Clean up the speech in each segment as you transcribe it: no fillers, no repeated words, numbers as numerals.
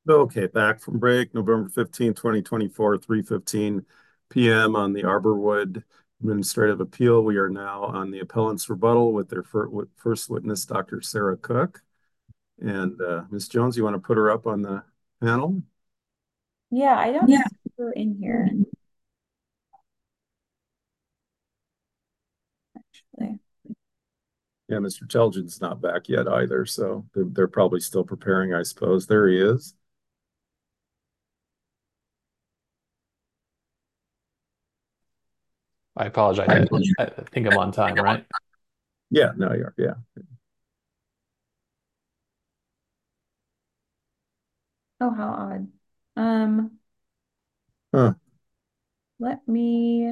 Okay, back from break, November 15, 2024, 3:15 p.m. on the Arborwood Administrative Appeal. We are now on the appellant's rebuttal with their first witness, Dr. Sarah Cook. And Ms. Jones, you want to put her up on the panel? Yeah, I don't Yeah. see her in here, actually. Yeah, Mr. Telgen's not back yet either, so they're probably still preparing, I suppose. There he is. I apologize. I think I'm on time, right? Yeah, no, you're, yeah. Oh, how odd. Um, Huh. let me,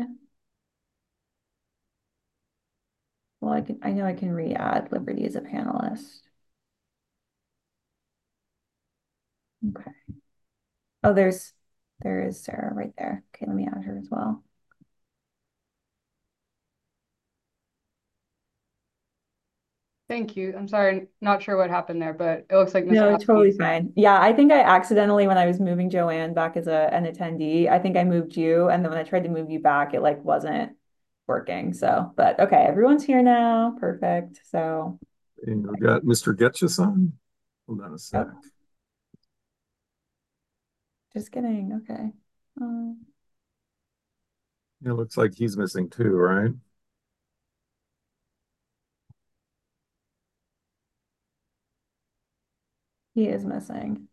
well, I know I can re-add Liberty as a panelist. Okay. Oh, there is Sarah right there. Okay, let me add her as well. Thank you. I'm sorry, not sure what happened there, but it looks like Ms. No, totally Oski. fine. Yeah, I think I accidentally, when I was moving Joanne back as an attendee, I think I moved you, and then when I tried to move you back, it like wasn't working. So, but okay, everyone's here now. Perfect. So, And we got Mr. Getchus on. Hold on a sec. oh, just kidding. Okay. Um, It looks like he's missing too, right? he is missing.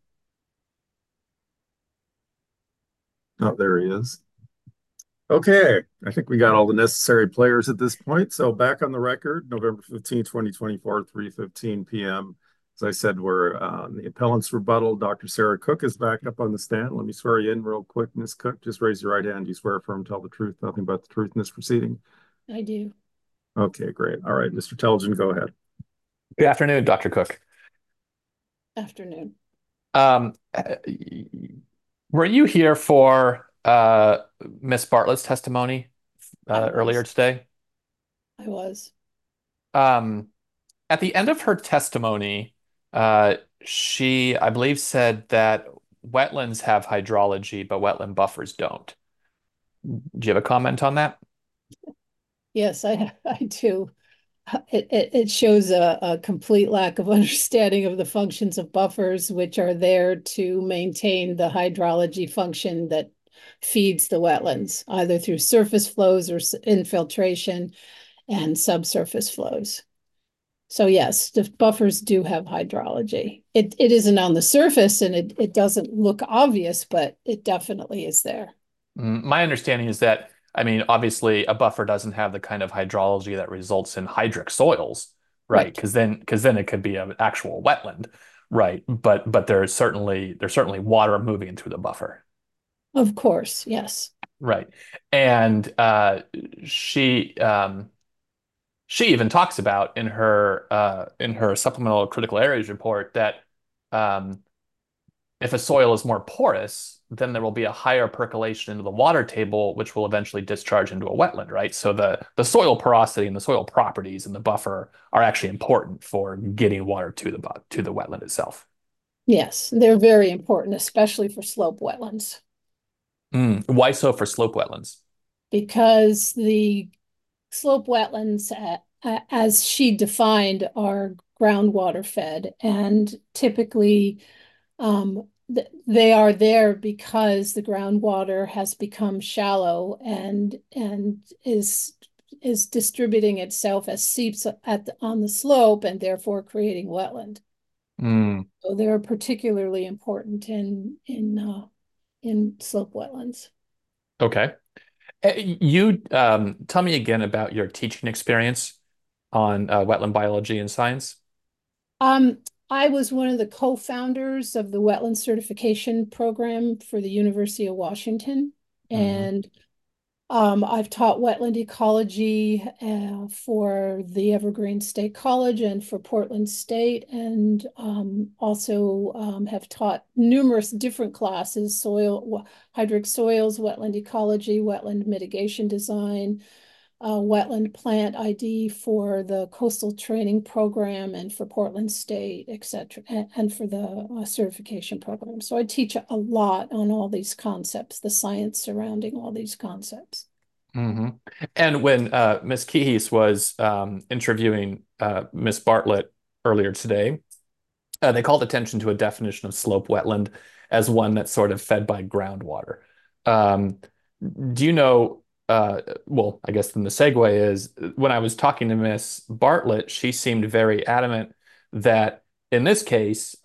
Oh, there he is. Okay, I think we got all the necessary players at this point. So back on the record, November 15, 2024, 3:15 p.m. As I said, we're on the appellant's rebuttal. Dr. Sarah Cook is back up on the stand. Let me swear you in real quick, Ms. Cook. Just raise your right hand. You swear firm, tell the truth, nothing but the truth in this proceeding. I do. Okay, great. All right, Mr. Telgen, go ahead. Good afternoon, Dr. Cook. Afternoon. Um, uh, were you here for Miss Bartlett's testimony I earlier was. today? I was. Um, at the end of her testimony, she, I believe, said that wetlands have hydrology, but wetland buffers don't. Do you have a comment on that? Yes, I do. It shows a complete lack of understanding of the functions of buffers, which are there to maintain the hydrology function that feeds the wetlands, either through surface flows or infiltration and subsurface flows. So yes, the buffers do have hydrology. It isn't on the surface and it doesn't look obvious, but it definitely is there. My understanding is that, I mean, obviously a buffer doesn't have the kind of hydrology that results in hydric soils, right? Right. Because then it could be an actual wetland, right? But there's certainly water moving through the buffer. Of course, yes. Right. And she even talks about in her supplemental critical areas report that um, if a soil is more porous, then there will be a higher percolation into the water table, which will eventually discharge into a wetland, right? So the soil porosity and the soil properties in the buffer are actually important for getting water to the wetland itself. Yes, they're very important, especially for slope wetlands, Why so for slope wetlands? because the slope wetlands, as she defined, are groundwater fed, and typically they are there because the groundwater has become shallow and is distributing itself as seeps on the slope and therefore creating wetland. Mm, So they're particularly important in slope wetlands. okay. You tell me again about your teaching experience on wetland biology and science. Um, I was one of the co-founders of the wetland certification program for the University of Washington, Hmm. and I've taught wetland ecology for the Evergreen State College and for Portland State, and also have taught numerous different classes: hydric soils, wetland ecology, wetland mitigation design, wetland plant ID for the coastal training program and for Portland State, et cetera, and for the certification program. So I teach a lot on all these concepts, the science surrounding all these concepts. Hmm. And when Ms. Kihis was interviewing Ms. Bartlett earlier today, they called attention to a definition of slope wetland as one that's sort of fed by groundwater. Um, do you know, well, I guess then the segue is when I was talking to Miss Bartlett, she seemed very adamant that in this case,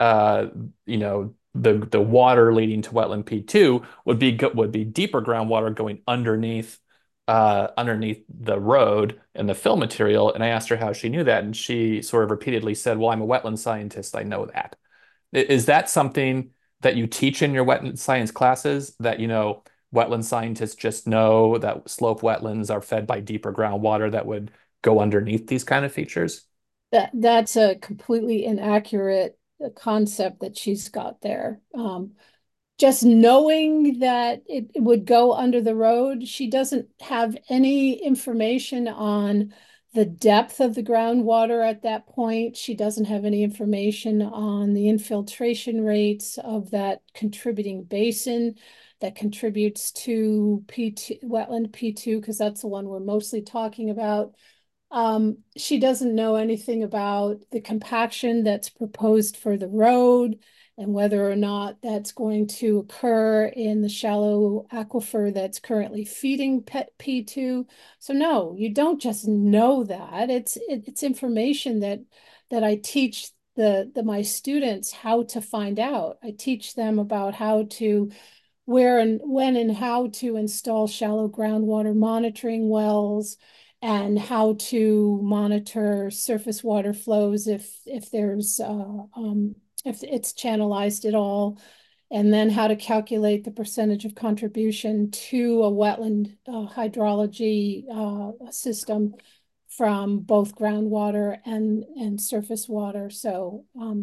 the water leading to wetland P2 would be deeper groundwater going underneath the road and the fill material. And I asked her how she knew that, and she sort of repeatedly said, "Well, I'm a wetland scientist. I know that." Is that something that you teach in your wetland science classes that, wetland scientists just know that slope wetlands are fed by deeper groundwater that would go underneath these kind of features? That's a completely inaccurate concept that she's got there. Just knowing that it would go under the road, she doesn't have any information on the depth of the groundwater at that point. She doesn't have any information on the infiltration rates of that contributing basin that contributes to P2, wetland P2, because that's the one we're mostly talking about. She doesn't know anything about the compaction that's proposed for the road and whether or not that's going to occur in the shallow aquifer that's currently feeding P2. So no, you don't just know that. It's information that I teach my students how to find out. I teach them about how to where and when and how to install shallow groundwater monitoring wells and how to monitor surface water flows if there's if it's channelized at all, and then how to calculate the percentage of contribution to a wetland hydrology system from both groundwater and surface water. So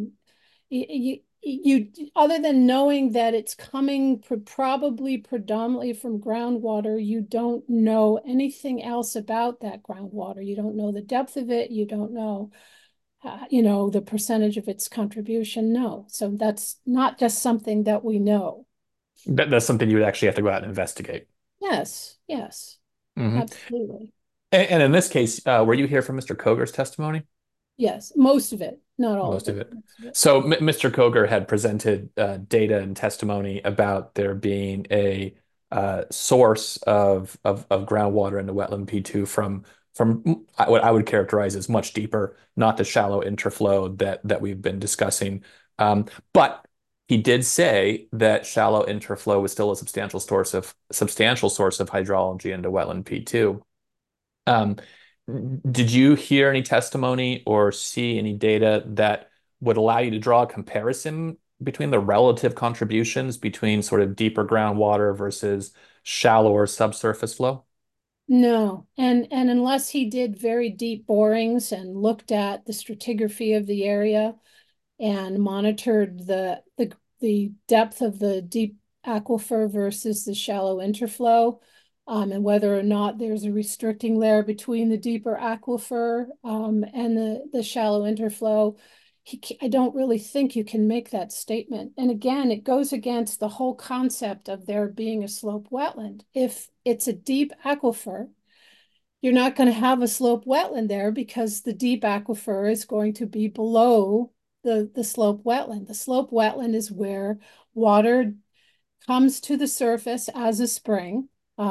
you other than knowing that it's coming probably predominantly from groundwater, you don't know anything else about that groundwater. You don't know the depth of it. You don't know, the percentage of its contribution. No. So that's not just something that we know. That's something you would actually have to go out and investigate. Yes, yes, Hmm. absolutely. And in this case, were you here for Mr. Koger's testimony? Yes, most of it, not all Most of of it. it. Most of it. So Mr. Koger had presented data and testimony about there being a source of groundwater in the wetland P2 from what I would characterize as much deeper, not the shallow interflow that we've been discussing. But he did say that shallow interflow was still a substantial source of hydrology into wetland P2. Um, did you hear any testimony or see any data that would allow you to draw a comparison between the relative contributions between sort of deeper groundwater versus shallower subsurface flow? No, and unless he did very deep borings and looked at the stratigraphy of the area and monitored the depth of the deep aquifer versus the shallow interflow, and whether or not there's a restricting layer between the deeper aquifer and the shallow interflow, I don't really think you can make that statement. And again, it goes against the whole concept of there being a slope wetland. If it's a deep aquifer, you're not going to have a slope wetland there because the deep aquifer is going to be below the slope wetland. The slope wetland is where water comes to the surface as a spring.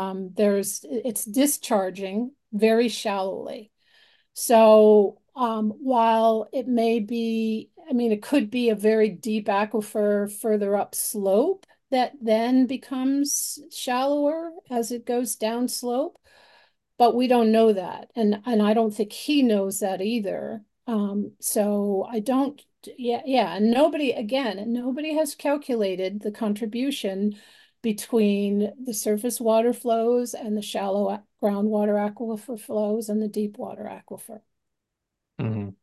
It's discharging very shallowly. So while it may be, it could be a very deep aquifer further up slope that then becomes shallower as it goes down slope, but we don't know that, and I don't think he knows that either. So I don't, yeah, and nobody has calculated the contribution between the surface water flows and the shallow groundwater aquifer flows and the deep water aquifer. Mhm.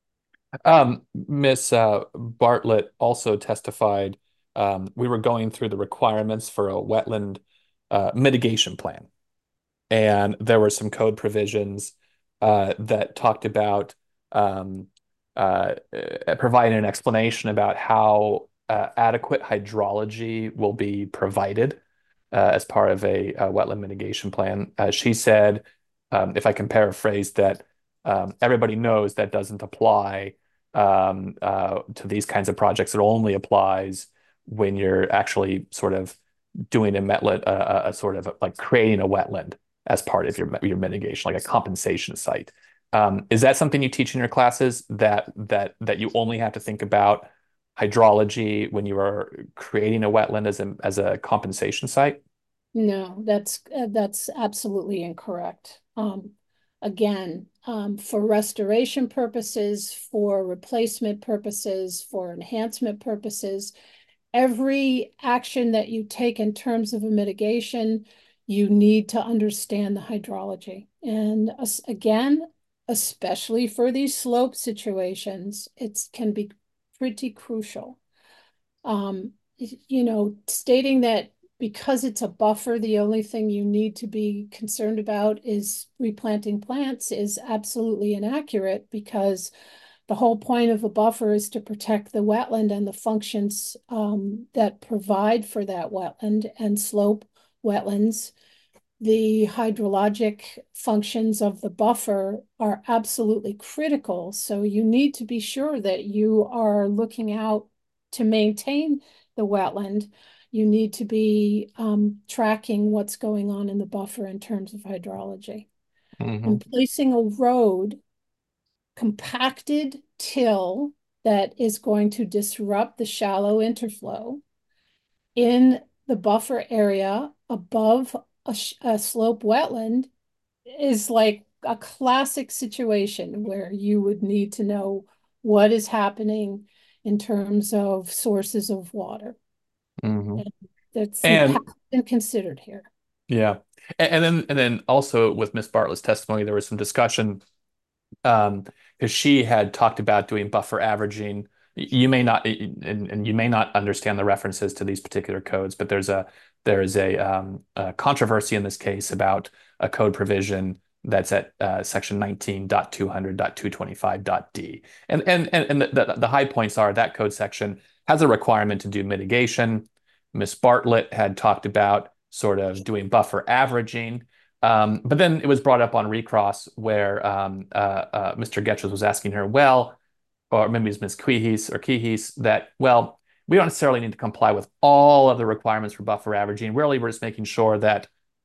Miss Bartlett also testified. We were going through the requirements for a wetland mitigation plan. and there were some code provisions that talked about um, providing an explanation about how adequate hydrology will be provided as part of a wetland mitigation plan. She said, if I can paraphrase, that everybody knows that doesn't apply to these kinds of projects. It only applies when you're actually sort of doing a sort of like creating a wetland as part of your mitigation, like a compensation site. Is that something you teach in your classes, that you only have to think about hydrology when you are creating a wetland as a compensation site? No, that's absolutely incorrect. Again, for restoration purposes, for replacement purposes, for enhancement purposes, every action that you take in terms of a mitigation, you need to understand the hydrology. And again, especially for these slope situations, it can be pretty crucial. Stating that because it's a buffer, the only thing you need to be concerned about is replanting plants is absolutely inaccurate, because the whole point of a buffer is to protect the wetland and the functions that provide for that wetland and slope wetlands. The hydrologic functions of the buffer are absolutely critical. So you need to be sure that you are looking out to maintain the wetland. You need to be tracking what's going on in the buffer in terms of hydrology. And placing a road, compacted till that is going to disrupt the shallow interflow in the buffer area above a slope wetland is like a classic situation where you would need to know what is happening in terms of sources of water. Mm-hmm. That's And been considered here. yeah, and then also with Miss Bartlett's testimony, there was some discussion because she had talked about doing buffer averaging. You may not, and you may not understand the references to these particular codes, but there is a controversy in this case about a code provision that's at section 19.200.225.d. And the high points are that code section has a requirement to do mitigation. Miss Bartlett had talked about sort of doing buffer averaging. But then it was brought up on recross where Mr. Getches was asking her, well, or maybe it was Ms. Kihis, that, well, we don't necessarily need to comply with all of the requirements for buffer averaging. Really, we're just making sure that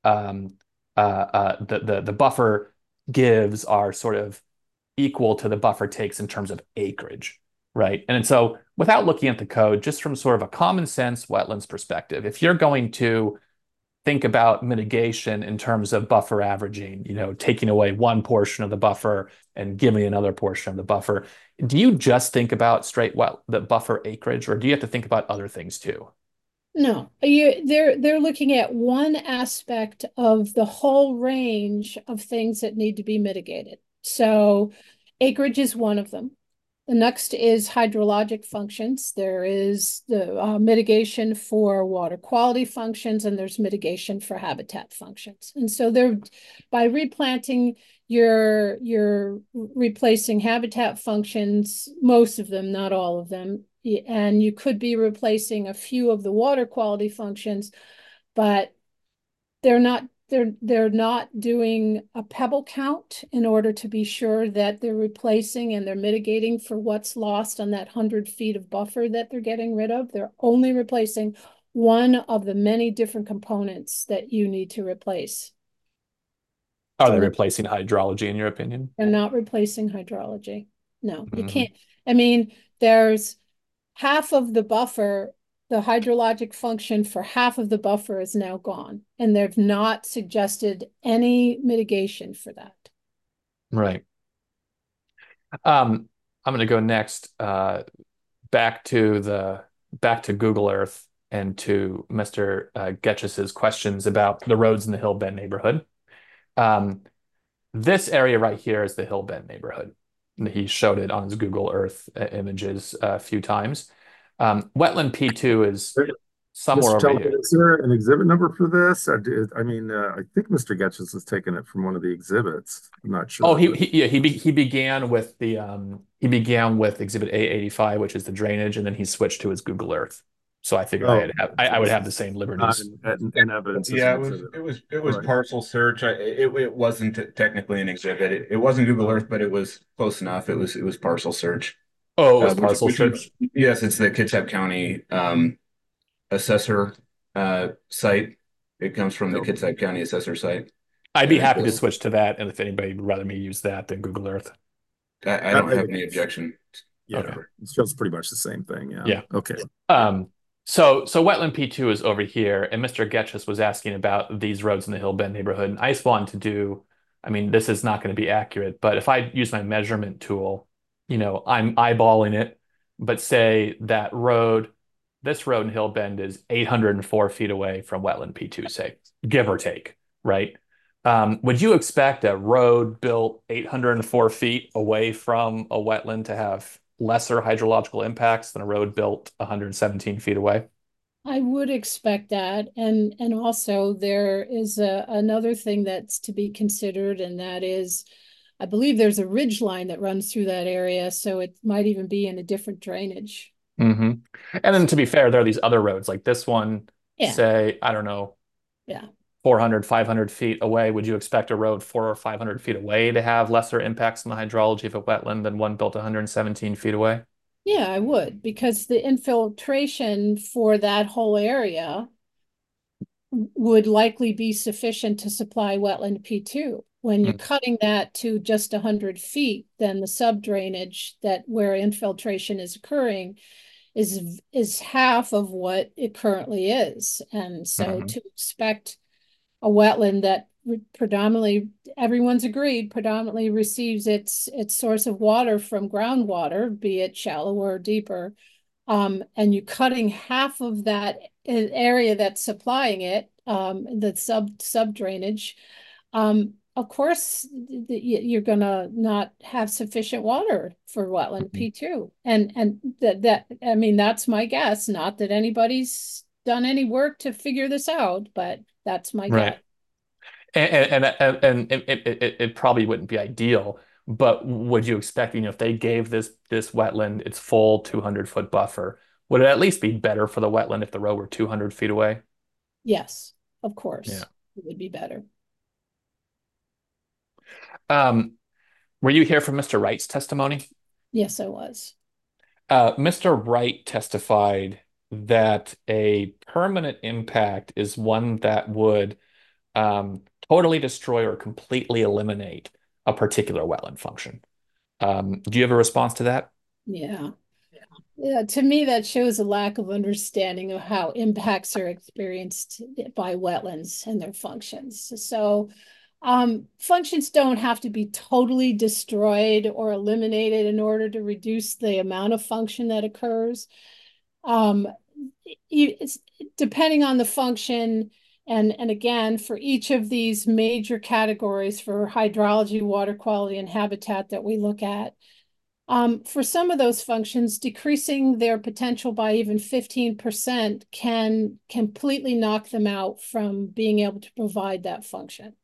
the buffer gives are sort of equal to the buffer takes in terms of acreage, right? And so without looking at the code, just from sort of a common sense wetlands perspective, if you're going to think about mitigation in terms of buffer averaging, taking away one portion of the buffer and giving another portion of the buffer, do you just think about straight the buffer acreage, or do you have to think about other things too? No, they're looking at one aspect of the whole range of things that need to be mitigated. So acreage is one of them. The next is hydrologic functions. There is the mitigation for water quality functions, and there's mitigation for habitat functions. And so by replanting, you're replacing habitat functions, most of them, not all of them. And you could be replacing a few of the water quality functions, but they're not doing a pebble count in order to be sure that they're replacing and they're mitigating for what's lost on that 100 feet of buffer that they're getting rid of. They're only replacing one of the many different components that you need to replace. Are they replacing hydrology, in your opinion? They're not replacing hydrology. No, you can't. I mean, there's half of the buffer, the hydrologic function for half of the buffer is now gone, and they've not suggested any mitigation for that. Right. I'm going to go next back to Google Earth and to Mr. Getches's questions about the roads in the Hill Bend neighborhood. This area right here is the Hill Bend neighborhood. He showed it on his Google Earth images a few times. Wetland P2 is somewhere Mr. over Talbot, here. is there an exhibit number for this? I think Mr. Getches has taken it from one of the exhibits. I'm not Oh, sure. he began with the he began with Exhibit A85, which is the drainage, and then he switched to his Google Earth. So I figured Oh, I so would this have the is same not liberties. in evidence as Yeah, an exhibit. it was Right. parcel search. It wasn't technically an exhibit. It wasn't Google Earth, but it was close enough. It was parcel search. Oh, it was Which parcel search. yes, it's the Kitsap County assessor site. It comes from the Okay. Kitsap County assessor site, I'd be and it happy to goes. switch to that, and if anybody would rather me use that than Google Earth. I don't have any objection. Yeah, Okay. it feels pretty much the same thing. Yeah. Yeah. Okay. So wetland P2 is over here, and Mr. Getches was asking about these roads in the Hill Bend neighborhood, and I just wanted to do, I mean, this is not going to be accurate, but if I use my measurement tool, I'm eyeballing it, but say this road in Hill Bend is 804 feet away from wetland P2, say, give or take, right? Would you expect a road built 804 feet away from a wetland to have lesser hydrological impacts than a road built 117 feet away? I would expect that. And also there is another thing that's to be considered, and that is, I believe there's a ridge line that runs through that area, so it might even be in a different drainage. Mm-hmm. And then to be fair, there are these other roads like this one, Yeah. say, I don't know, Yeah. 400, 500 feet away. Would you expect a road 400 or 500 feet away to have lesser impacts on the hydrology of a wetland than one built 117 feet away? Yeah, I would, because the infiltration for that whole area would likely be sufficient to supply wetland P2. When you're Mm. cutting that to just 100 feet, then the sub-drainage that where infiltration is occurring is half of what it currently is. And so Mhm. to expect a wetland that predominantly, everyone's agreed, predominantly receives its source of water from groundwater, be it shallower or deeper, and you're cutting half of that area that's supplying it, the sub drainage, of course, you're gonna not have sufficient water for wetland Mhm. P2. And that I mean, that's my guess. Not that anybody's done any work to figure this out, but that's my Right. guess. And it probably wouldn't be ideal, but would you expect, if they gave this wetland its full 200-foot buffer, would it at least be better for the wetland if the road were 200 feet away? Yes, of Yeah. course, it would be better. Um, were you here for Mr. Wright's testimony? Yes, I was. Mr. Wright testified that a permanent impact is one that would totally destroy or completely eliminate a particular wetland function. Do you have a response to that? Yeah. Yeah, to me, that shows a lack of understanding of how impacts are experienced by wetlands and their functions. So, functions don't have to be totally destroyed or eliminated in order to reduce the amount of function that occurs. Um, it's depending on the function, and again, for each of these major categories for hydrology, water quality, and habitat that we look at, for some of those functions, decreasing their potential by even 15% can completely knock them out from being able to provide that function.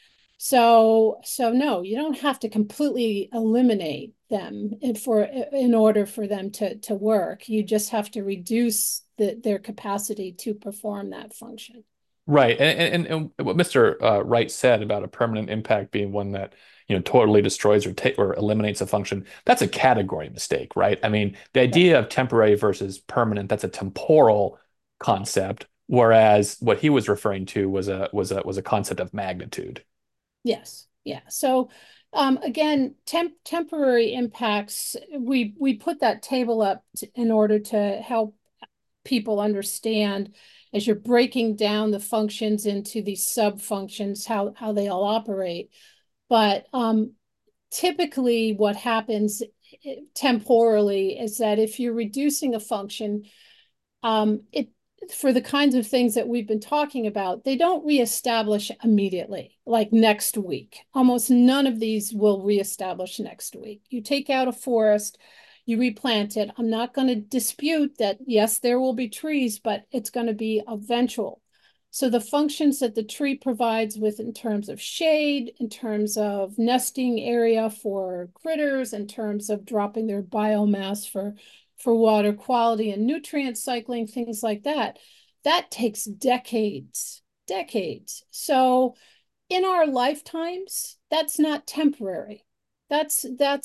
So no, you don't have to completely eliminate them in order for them to work. You just have to reduce their capacity to perform that function. Right. And what Mr. Wright said about a permanent impact being one that, totally destroys or eliminates a function, that's a category mistake, right? I mean, the idea of temporary versus permanent, that's a temporal concept, whereas what he was referring to was a concept of magnitude. Yes. Yeah. So again, temporary impacts, we put that table up in order to help people understand, as you're breaking down the functions into these sub functions, how they all operate. But typically what happens temporally is that if you're reducing a function, it for the kinds of things that we've been talking about, they don't reestablish immediately, like next week. Almost none of these will reestablish next week. You take out a forest, you replant it. I'm not going to dispute that, yes, there will be trees, but it's going to be eventual. So the functions that the tree provides with in terms of shade, in terms of nesting area for critters, in terms of dropping their biomass for water quality and nutrient cycling, things like that, that takes decades, decades. So in our lifetimes, that's not temporary. That's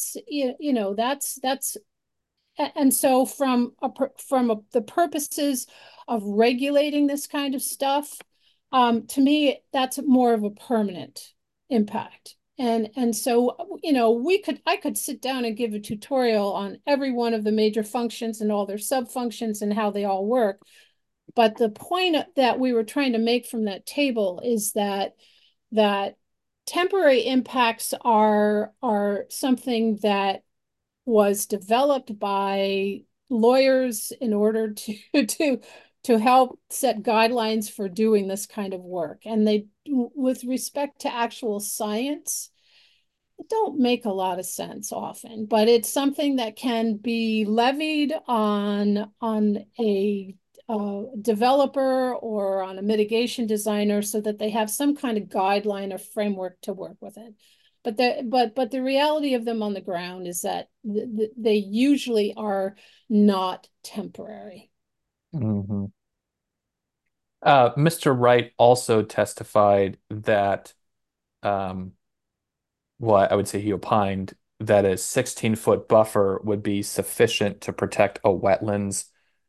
and so the purposes of regulating this kind of stuff, to me, that's more of a permanent impact. And so, I could sit down and give a tutorial on every one of the major functions and all their subfunctions and how they all work. But the point that we were trying to make from that table is that temporary impacts are something that was developed by lawyers in order to help set guidelines for doing this kind of work. And they, with respect to actual science, don't make a lot of sense often, but it's something that can be levied on a developer or on a mitigation designer so that they have some kind of guideline or framework to work with it. But the reality of them on the ground is that they usually are not temporary. Mm-hmm. Mr. Wright also testified that, well, I would say he opined that a 16-foot buffer would be sufficient to protect a wetlands.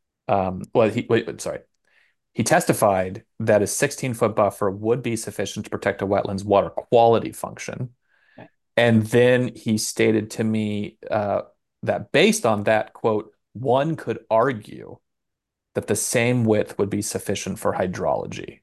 He testified that a 16-foot buffer would be sufficient to protect a wetlands water quality function. Right. And then he stated to me that based on that, quote, one could argue that the same width would be sufficient for hydrology.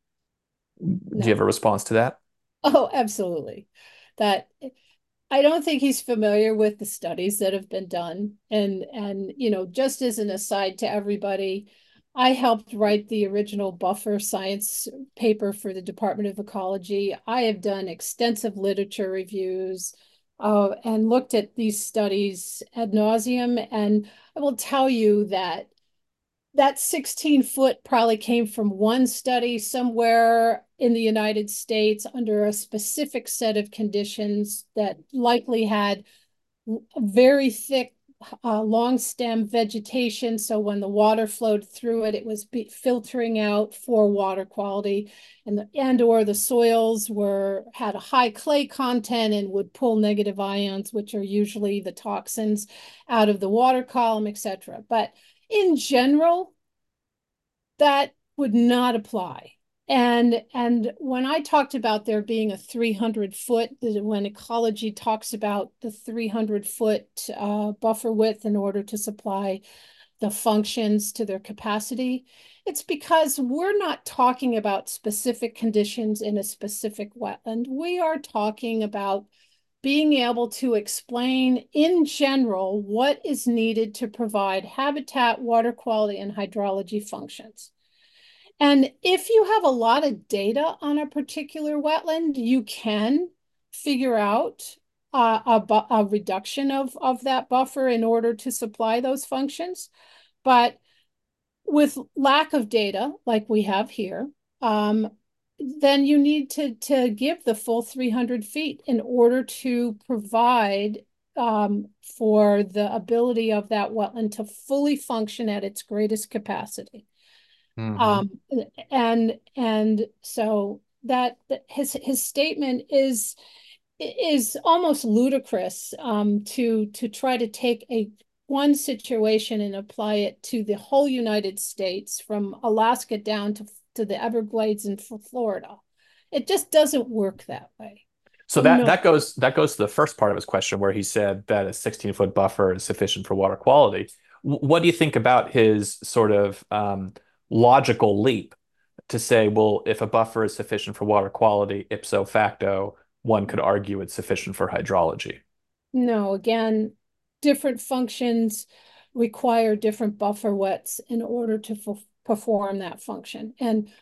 Do you have a response to that? Oh, absolutely. That I don't think he's familiar with the studies that have been done. And just as an aside to everybody, I helped write the original buffer science paper for the Department of Ecology. I have done extensive literature reviews and looked at these studies ad nauseum. And I will tell you that 16-foot probably came from one study somewhere in the United States under a specific set of conditions that likely had very thick, long stem vegetation. So when the water flowed through it, it was filtering out for water quality, or the soils had a high clay content and would pull negative ions, which are usually the toxins, out of the water column, etc. But in general, that would not apply. And when I talked about there being a 300-foot, when ecology talks about the 300-foot buffer width in order to supply the functions to their capacity, it's because we're not talking about specific conditions in a specific wetland. We are talking about being able to explain in general what is needed to provide habitat, water quality, and hydrology functions. And if you have a lot of data on a particular wetland, you can figure out a reduction of that buffer in order to supply those functions. But with lack of data, like we have here, then you need to give the full 300 feet in order to provide for the ability of that wetland to fully function at its greatest capacity. Mm-hmm. And so that his statement is almost ludicrous to try to take one situation and apply it to the whole United States from Alaska down to the Everglades and Florida. It just doesn't work that way. So that goes to the first part of his question where he said that a 16-foot buffer is sufficient for water quality. What do you think about his sort of logical leap to say, well, if a buffer is sufficient for water quality, ipso facto, one could argue it's sufficient for hydrology? No, again, different functions require different buffer widths in order to perform that function. And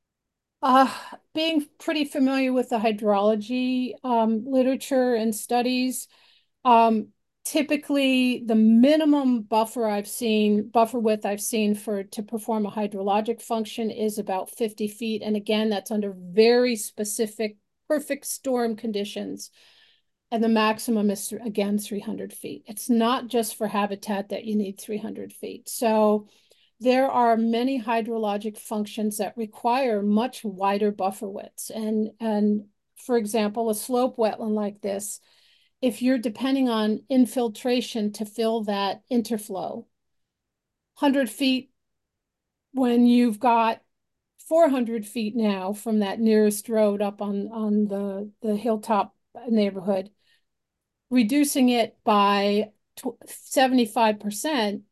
being pretty familiar with the hydrology literature and studies, typically the minimum buffer width I've seen to perform a hydrologic function is about 50 feet. And again, that's under very specific, perfect storm conditions. And the maximum is, again, 300 feet. It's not just for habitat that you need 300 feet. So there are many hydrologic functions that require much wider buffer widths. And for example, a slope wetland like this, if you're depending on infiltration to fill that interflow, 100 feet when you've got 400 feet now from that nearest road up on the hilltop neighborhood, reducing it by 75%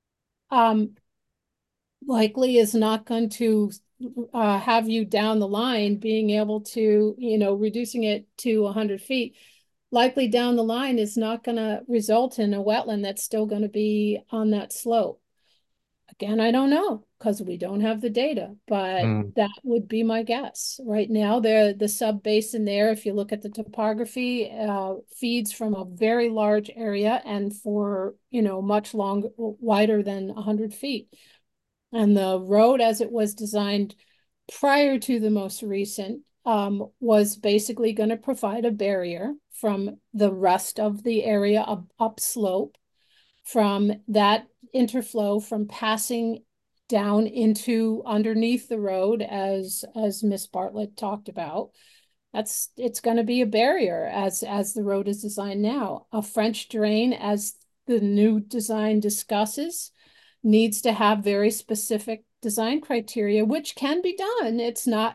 likely is not going to have you down the line being able to, reducing it to 100 feet, likely down the line is not going to result in a wetland that's still going to be on that slope. Again, I don't know because we don't have the data, but that would be my guess. Right now, the sub-basin there, if you look at the topography, feeds from a very large area and for, much longer, wider than 100 feet. And the road as it was designed prior to the most recent was basically going to provide a barrier from the rest of the area upslope, from that interflow from passing down into underneath the road, as Miss Bartlett talked about. It's going to be a barrier as the road is designed now. A French drain, as the new design discusses, needs to have very specific design criteria, which can be done. It's not,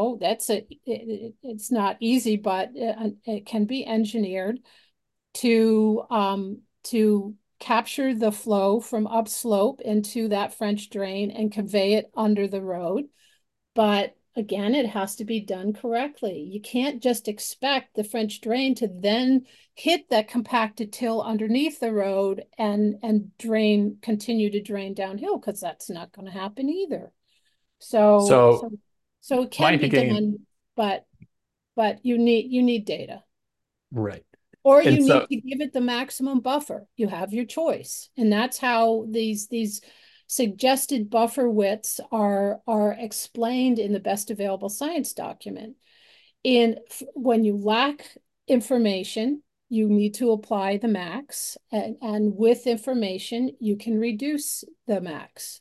it's not easy, but it can be engineered to capture the flow from upslope into that French drain and convey it under the road. But again, it has to be done correctly. You can't just expect the French drain to then hit that compacted till underneath the road and continue to drain downhill, because that's not going to happen either. So it can be done, but you need data. Right. Or you need to give it the maximum buffer. You have your choice. And that's how these suggested buffer widths are explained in the best available science document. When you lack information, you need to apply the max, and with information, you can reduce the max.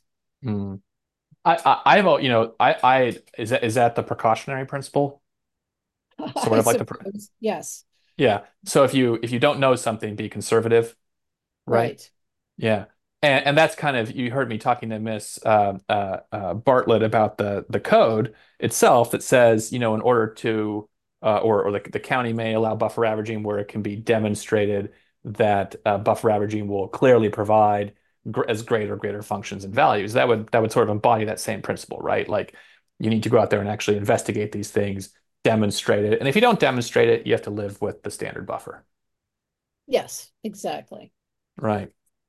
Is that the precautionary principle? Sort of like yes. Yeah. So if you don't know something, be conservative, right? Yeah. And that's kind of, you heard me talking to Miss Bartlett about the code itself that says, in order to or the county may allow buffer averaging where it can be demonstrated that buffer averaging will clearly provide as greater functions and values. That would sort of embody that same principle, right? Like you need to go out there and actually investigate these things, demonstrate it. And if you don't demonstrate it, you have to live with the standard buffer. Yes, exactly. Right.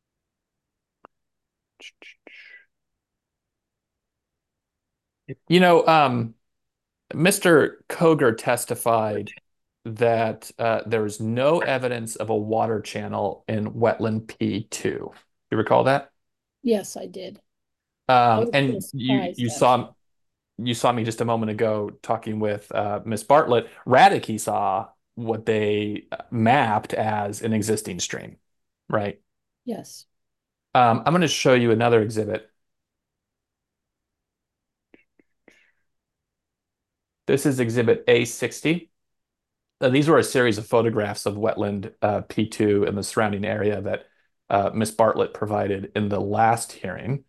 Mr. Koger testified that there's no evidence of a water channel in wetland P2. You recall that? Yes, I did. And you saw me just a moment ago talking with Miss Bartlett. Radke saw what they mapped as an existing stream, right? Yes. I'm going to show you another exhibit. This is exhibit A60. These were a series of photographs of wetland P2 and the surrounding area that Miss Bartlett provided in the last hearing.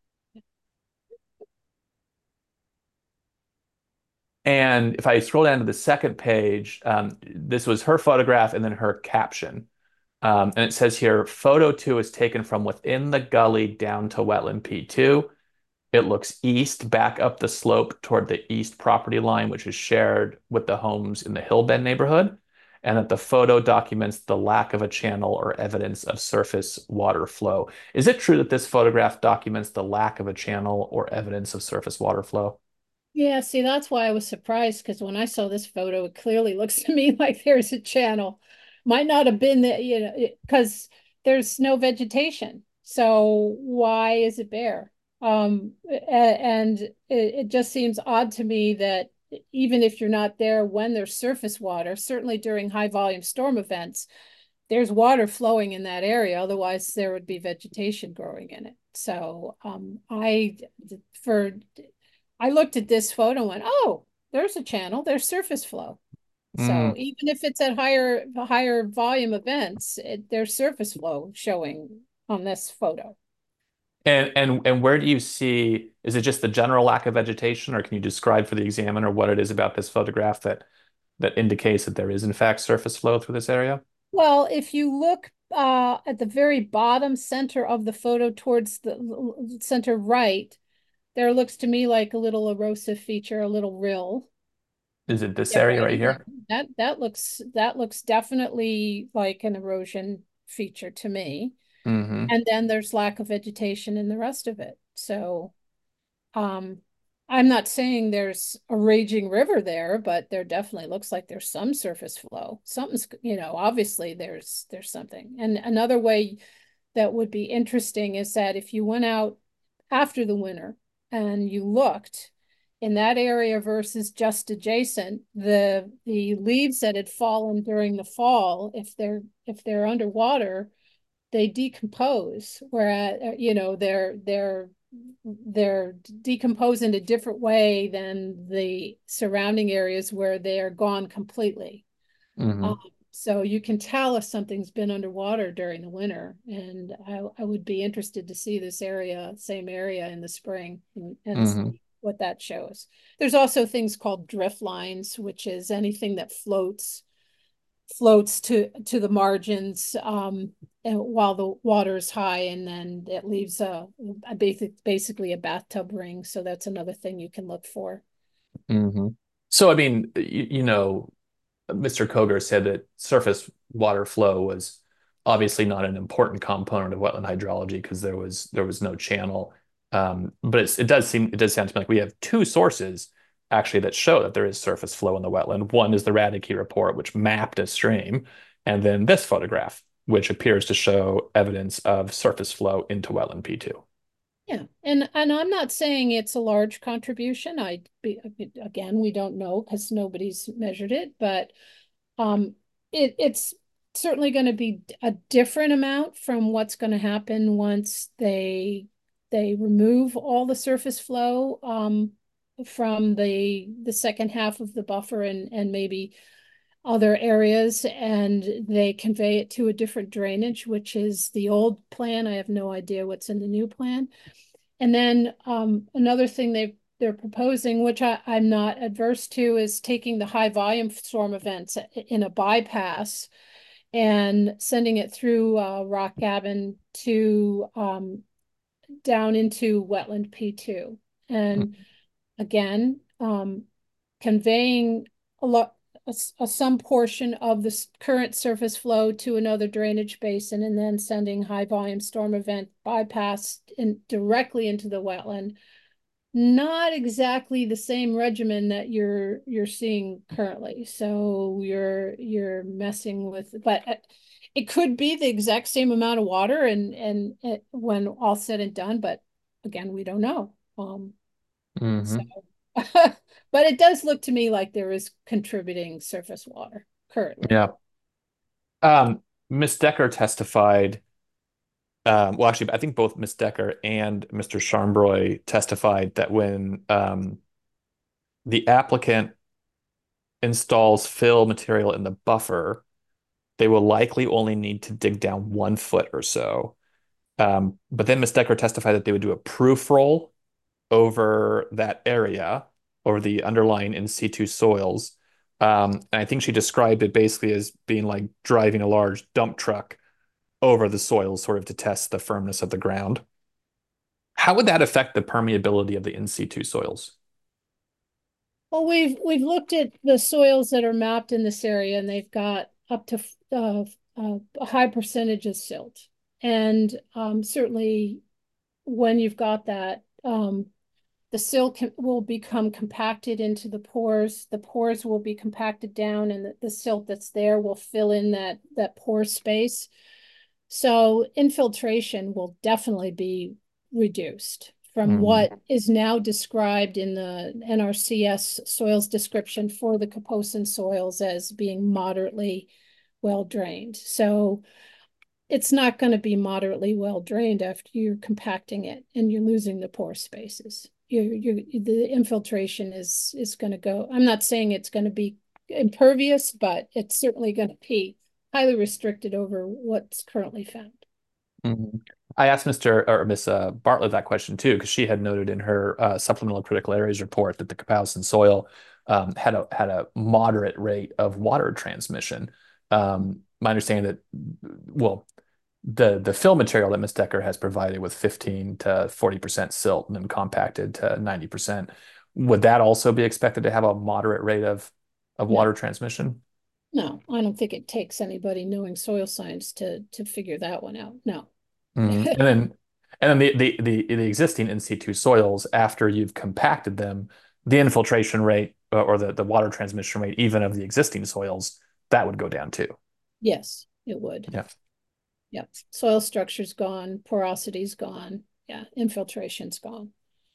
And if I scroll down to the second page, this was her photograph and then her caption. And it says here, photo 2 is taken from within the gully down to wetland P2. It looks east, back up the slope toward the east property line, which is shared with the homes in the Hillbend neighborhood, and that the photo documents the lack of a channel or evidence of surface water flow. Is it true that this photograph documents the lack of a channel or evidence of surface water flow? Yeah, see, that's why I was surprised, because when I saw this photo, it clearly looks to me like there's a channel. might not have been the, because there's no vegetation. So why is it bare? And it just seems odd to me that even if you're not there when there's surface water, certainly during high volume storm events, there's water flowing in that area. Otherwise, there would be vegetation growing in it. So I looked at this photo and went, oh, there's a channel, there's surface flow. So Mm. even if it's at higher volume events, there's surface flow showing on this photo. And where do you see, is it just the general lack of vegetation, or can you describe for the examiner what it is about this photograph that indicates that there is in fact surface flow through this area? Well, if you look at the very bottom center of the photo towards the center right, there looks to me like a little erosive feature, a little rill. Is it this Yeah, area right right in there. here? That looks definitely like an erosion feature to me. Mm-hmm. And then there's lack of vegetation in the rest of it. So um I'm not saying there's a raging river there, but there definitely looks like there's some surface flow. Something's, obviously there's something. And another way that would be interesting is that if you went out after the winter and you looked in that area versus just adjacent, the leaves that had fallen during the fall, if they're underwater, they decompose, whereas they're decompose in a different way than the surrounding areas where they are gone completely. Mm-hmm. So you can tell if something's been underwater during the winter, and I would be interested to see this same area in the spring, and Mm-hmm. see what that shows. There's also things called drift lines, which is anything that floats to the margins, and while the water is high, and then it leaves basically a bathtub ring. So that's another thing you can look for. Mm-hmm. So I mean, Mr. Koger said that surface water flow was obviously not an important component of wetland hydrology because there was no channel. But it does sound to me like we have two sources actually that show that there is surface flow in the wetland. One is the Radke report, which mapped a stream, and then this photograph, which appears to show evidence of surface flow into wetland P2. Yeah, and I'm not saying it's a large contribution. Again, we don't know because nobody's measured it, but um, it's certainly going to be a different amount from what's going to happen once they remove all the surface flow from the second half of the buffer, and maybe other areas, and they convey it to a different drainage, which is the old plan. I have no idea what's in the new plan. And then another thing they're proposing, which I'm not adverse to, is taking the high volume storm events in a bypass and sending it through Rock Cabin to down into wetland P2. And again, conveying a lot, some portion of the current surface flow to another drainage basin, and then sending high volume storm event bypass directly into the wetland. Not exactly the same regimen that you're seeing currently. So you're messing with, but it could be the exact same amount of water, and when all said and done, but again, we don't know. So, Mm-hmm. but it does look to me like there is contributing surface water currently. Yeah. Ms. Decker testified. Well, actually, I think both Ms. Decker and Mr. Charmbroy testified that when the applicant installs fill material in the buffer, they will likely only need to dig down 1 foot or so. But then Ms. Decker testified that they would do a proof roll over that area, over the underlying in situ soils. And I think she described it basically as being like driving a large dump truck over the soils, sort of to test the firmness of the ground. How would that affect the permeability of the in situ soils? Well, we've looked at the soils that are mapped in this area, and they've got up to a high percentage of silt. And certainly when you've got that, The sill will become compacted into the pores. The pores will be compacted down, and the silt that's there will fill in that pore space. So infiltration will definitely be reduced from what is now described in the NRCS soils description for the Kaposin soils as being moderately well drained. So it's not going to be moderately well drained after you're compacting it and you're losing the pore spaces. The infiltration is going to go. I'm not saying it's going to be impervious, but it's certainly going to be highly restricted over what's currently found. I asked Mr. or Miss Bartlett that question too, because she had noted in her supplemental critical areas report that the Kapowsin soil had a moderate rate of water transmission. My understanding that, well, the fill material that Ms. Decker has provided with 15 to 40% silt and then compacted to 90%, would that also be expected to have a moderate rate of water transmission? No, I don't think it takes anybody knowing soil science to figure that one out. No. And then the existing in situ soils, after you've compacted them, the infiltration rate or the water transmission rate, even of the existing soils, that would go down too. Yes, it would. Yeah. Yep. Soil structure's gone, porosity's gone. Yeah, infiltration's gone.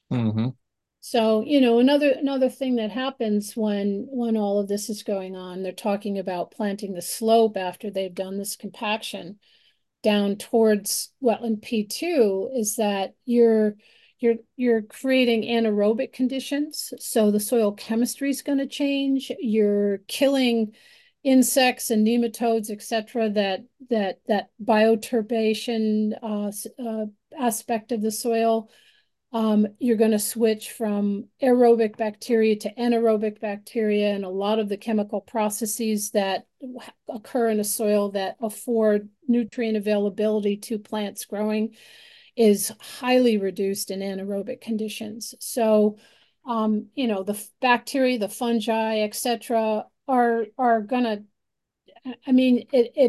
So, another thing that happens when all of this is going on, they're talking about planting the slope after they've done this compaction down towards wetland P2, is that you're creating anaerobic conditions. So the soil chemistry is going to change. You're killing insects and nematodes, etc. That bioturbation aspect of the soil. You're going to switch from aerobic bacteria to anaerobic bacteria, and a lot of the chemical processes that occur in a soil that afford nutrient availability to plants growing is highly reduced in anaerobic conditions. So, the bacteria, the fungi, etc., are going to, I mean,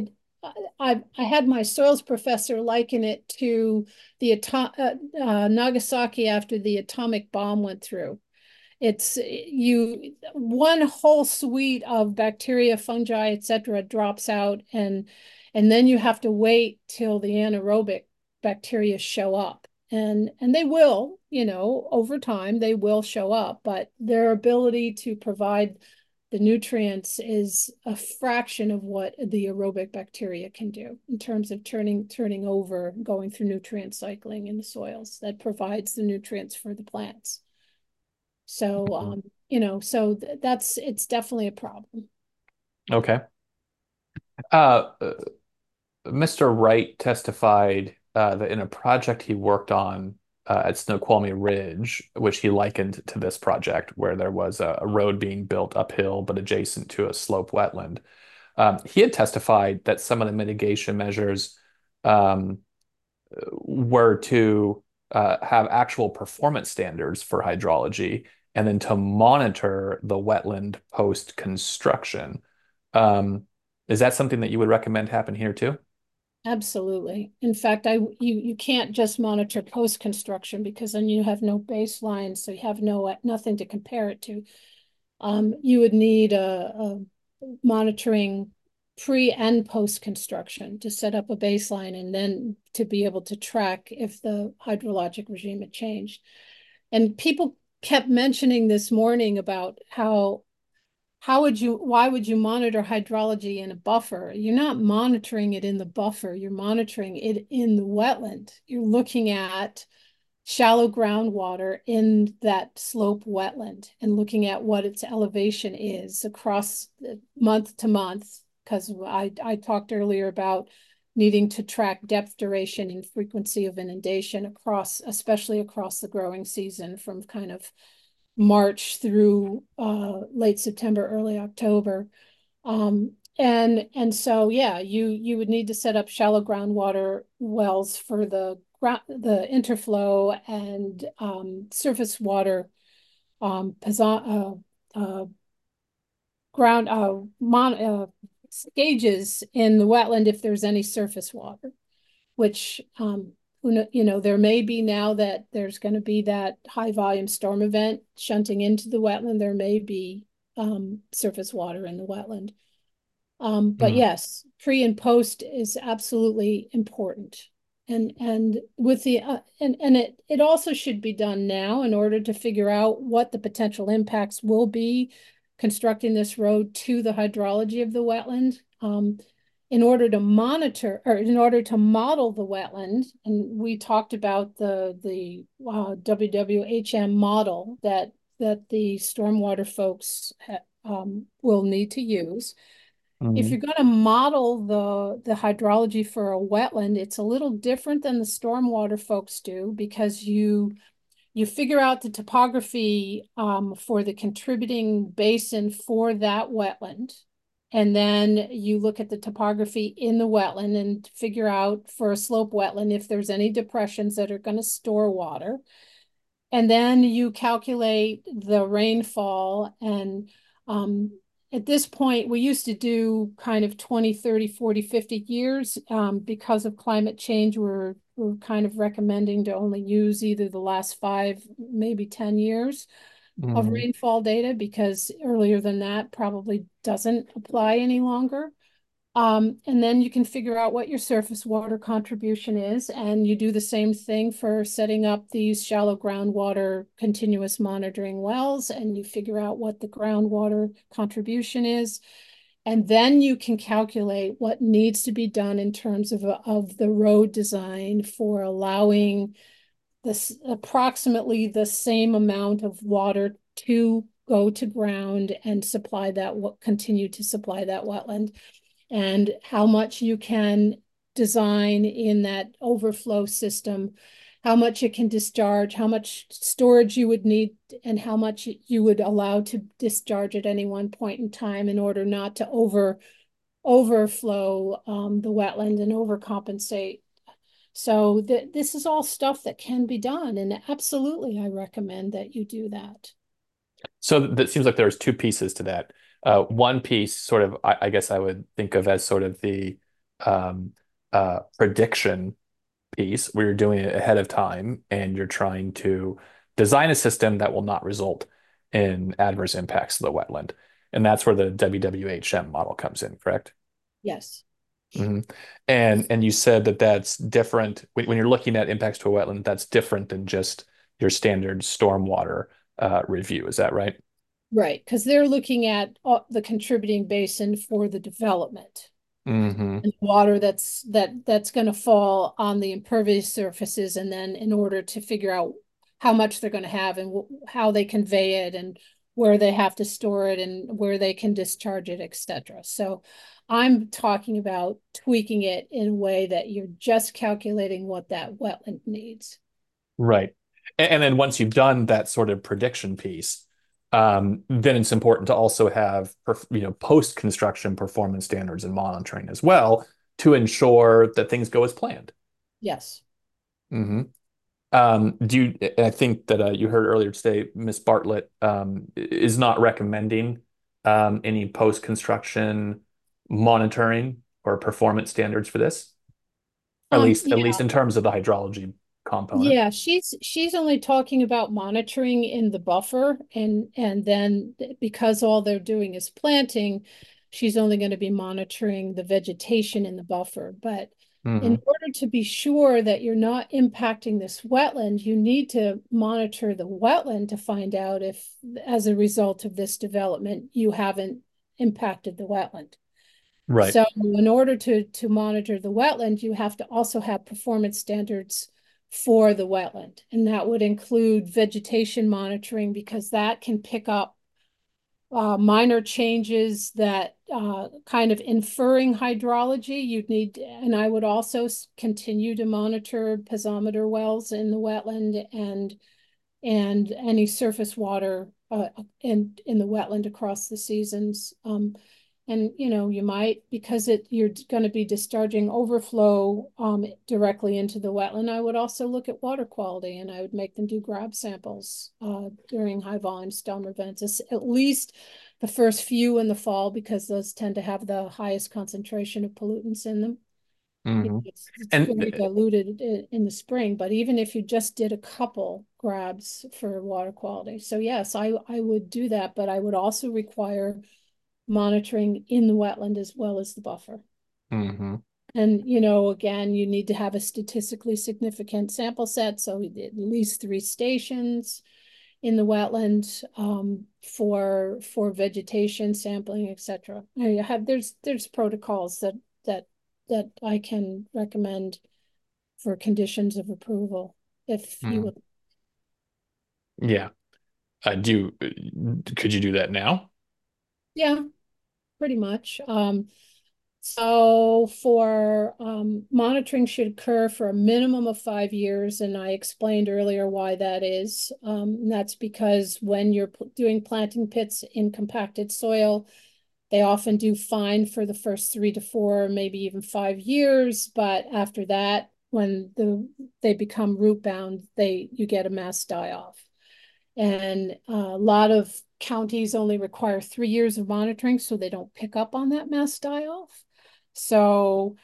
I had my soils professor liken it to the Nagasaki after the atomic bomb went through. It's one whole suite of bacteria, fungi, etc. drops out, and then you have to wait till the anaerobic bacteria show up, and they will, over time they will show up, but their ability to provide the nutrients is a fraction of what the aerobic bacteria can do in terms of turning over, going through nutrient cycling in the soils that provides the nutrients for the plants. So, it's definitely a problem. Okay. Mr. Wright testified that in a project he worked on at Snoqualmie Ridge, which he likened to this project, where there was a road being built uphill but adjacent to a slope wetland. He had testified that some of the mitigation measures were to have actual performance standards for hydrology and then to monitor the wetland post-construction. Is that something that you would recommend happen here too? Absolutely. In fact, you can't just monitor post-construction, because then you have no baseline, so you have nothing to compare it to. You would need a monitoring pre and post construction to set up a baseline, and then to be able to track if the hydrologic regime had changed. And people kept mentioning this morning about why would you monitor hydrology in a buffer? You're not monitoring it in the buffer, you're monitoring it in the wetland. You're looking at shallow groundwater in that slope wetland and looking at what its elevation is across month to month, because I talked earlier about needing to track depth, duration, and frequency of inundation especially across the growing season from kind of March through late September, early October. And so, yeah, you would need to set up shallow groundwater wells for the interflow and surface water gauges in the wetland if there's any surface water, which there may be now that there's going to be that high volume storm event shunting into the wetland. There may be surface water in the wetland. But yes, pre and post is absolutely important. And with the and it also should be done now in order to figure out what the potential impacts will be constructing this road to the hydrology of the wetland. In order to monitor, or in order to model the wetland, and we talked about the WWHM model that the stormwater folks will need to use. If you're going to model the hydrology for a wetland, it's a little different than the stormwater folks do, because you figure out the topography for the contributing basin for that wetland. And then you look at the topography in the wetland and figure out for a slope wetland if there's any depressions that are going to store water. And then you calculate the rainfall. And at this point, we used to do kind of 20, 30, 40, 50 years. Because of climate change, we're kind of recommending to only use either the last 5, maybe 10 years of rainfall data, because earlier than that probably doesn't apply any longer. And then you can figure out what your surface water contribution is, and you do the same thing for setting up these shallow groundwater continuous monitoring wells, and you figure out what the groundwater contribution is. And then you can calculate what needs to be done in terms of the road design for allowing this approximately the same amount of water to go to ground and supply that, continue to supply that wetland, and how much you can design in that overflow system, how much it can discharge, how much storage you would need, and how much you would allow to discharge at any one point in time in order not to overflow the wetland and overcompensate. So this is all stuff that can be done, and absolutely I recommend that you do that. So that seems like there's 2 pieces to that. One piece, sort of, I guess I would think of as sort of the prediction piece, where you're doing it ahead of time and you're trying to design a system that will not result in adverse impacts to the wetland. And that's where the WWHM model comes in, correct? Yes. And you said that that's different when you're looking at impacts to a wetland. That's different than just your standard stormwater review. Is that right? Right, because they're looking at the contributing basin for the development. And water that's going to fall on the impervious surfaces, and then in order to figure out how much they're going to have and how they convey it and where they have to store it and where they can discharge it, etc. So I'm talking about tweaking it in a way that you're just calculating what that wetland needs. Right. And then once you've done that sort of prediction piece, then it's important to also have post-construction performance standards and monitoring as well to ensure that things go as planned. Yes. I think that you heard earlier today, Ms. Bartlett is not recommending any post-construction monitoring or performance standards for this, at least in terms of the hydrology component. Yeah, she's only talking about monitoring in the buffer, and then because all they're doing is planting, she's only going to be monitoring the vegetation in the buffer. But in order to be sure that you're not impacting this wetland, you need to monitor the wetland to find out if, as a result of this development, you haven't impacted the wetland. Right. So in order to monitor the wetland, you have to also have performance standards for the wetland. And that would include vegetation monitoring, because that can pick up minor changes that kind of inferring hydrology. You'd need, and I would also continue to monitor piezometer wells in the wetland and any surface water in the wetland across the seasons. And you might, because you're going to be discharging overflow directly into the wetland, I would also look at water quality, and I would make them do grab samples during high volume storm events, at least the first few in the fall, because those tend to have the highest concentration of pollutants in them. Hmm. It's And very diluted in the spring, but even if you just did a couple grabs for water quality. So yes, I would do that, but I would also require monitoring in the wetland as well as the buffer. mhm. And, again, you need to have a statistically significant sample set, so at least 3 stations in the wetland for vegetation sampling, etc. There's protocols that that I can recommend for conditions of approval if you Mhm. would. Yeah. Could you do that now? Yeah, pretty much. So for monitoring should occur for a minimum of 5 years, and I explained earlier why that is. And that's because when you're doing planting pits in compacted soil, they often do fine for the first 3 to 4, maybe even 5 years. But after that, when they become root bound, you get a mass die off. And a lot of counties only require 3 years of monitoring, so they don't pick up on that mass die off. So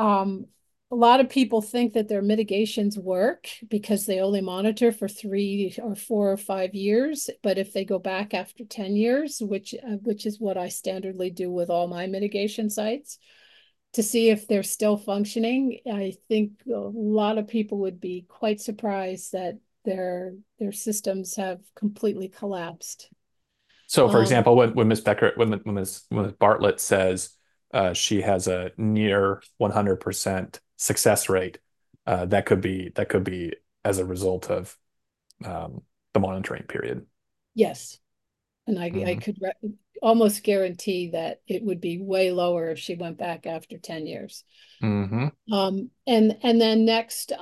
a lot of people think that their mitigations work because they only monitor for 3 or 4 or 5 years. But if they go back after 10 years, which is what I standardly do with all my mitigation sites, to see if they're still functioning, I think a lot of people would be quite surprised that their systems have completely collapsed. So, for Um, example, when Ms. Becker, when Ms. Bartlett says she has a near 100% success rate, that could be as a result of the monitoring period. yes, and I Hmm. could almost guarantee that it would be way lower if she went back after 10 years. Hmm. And then next,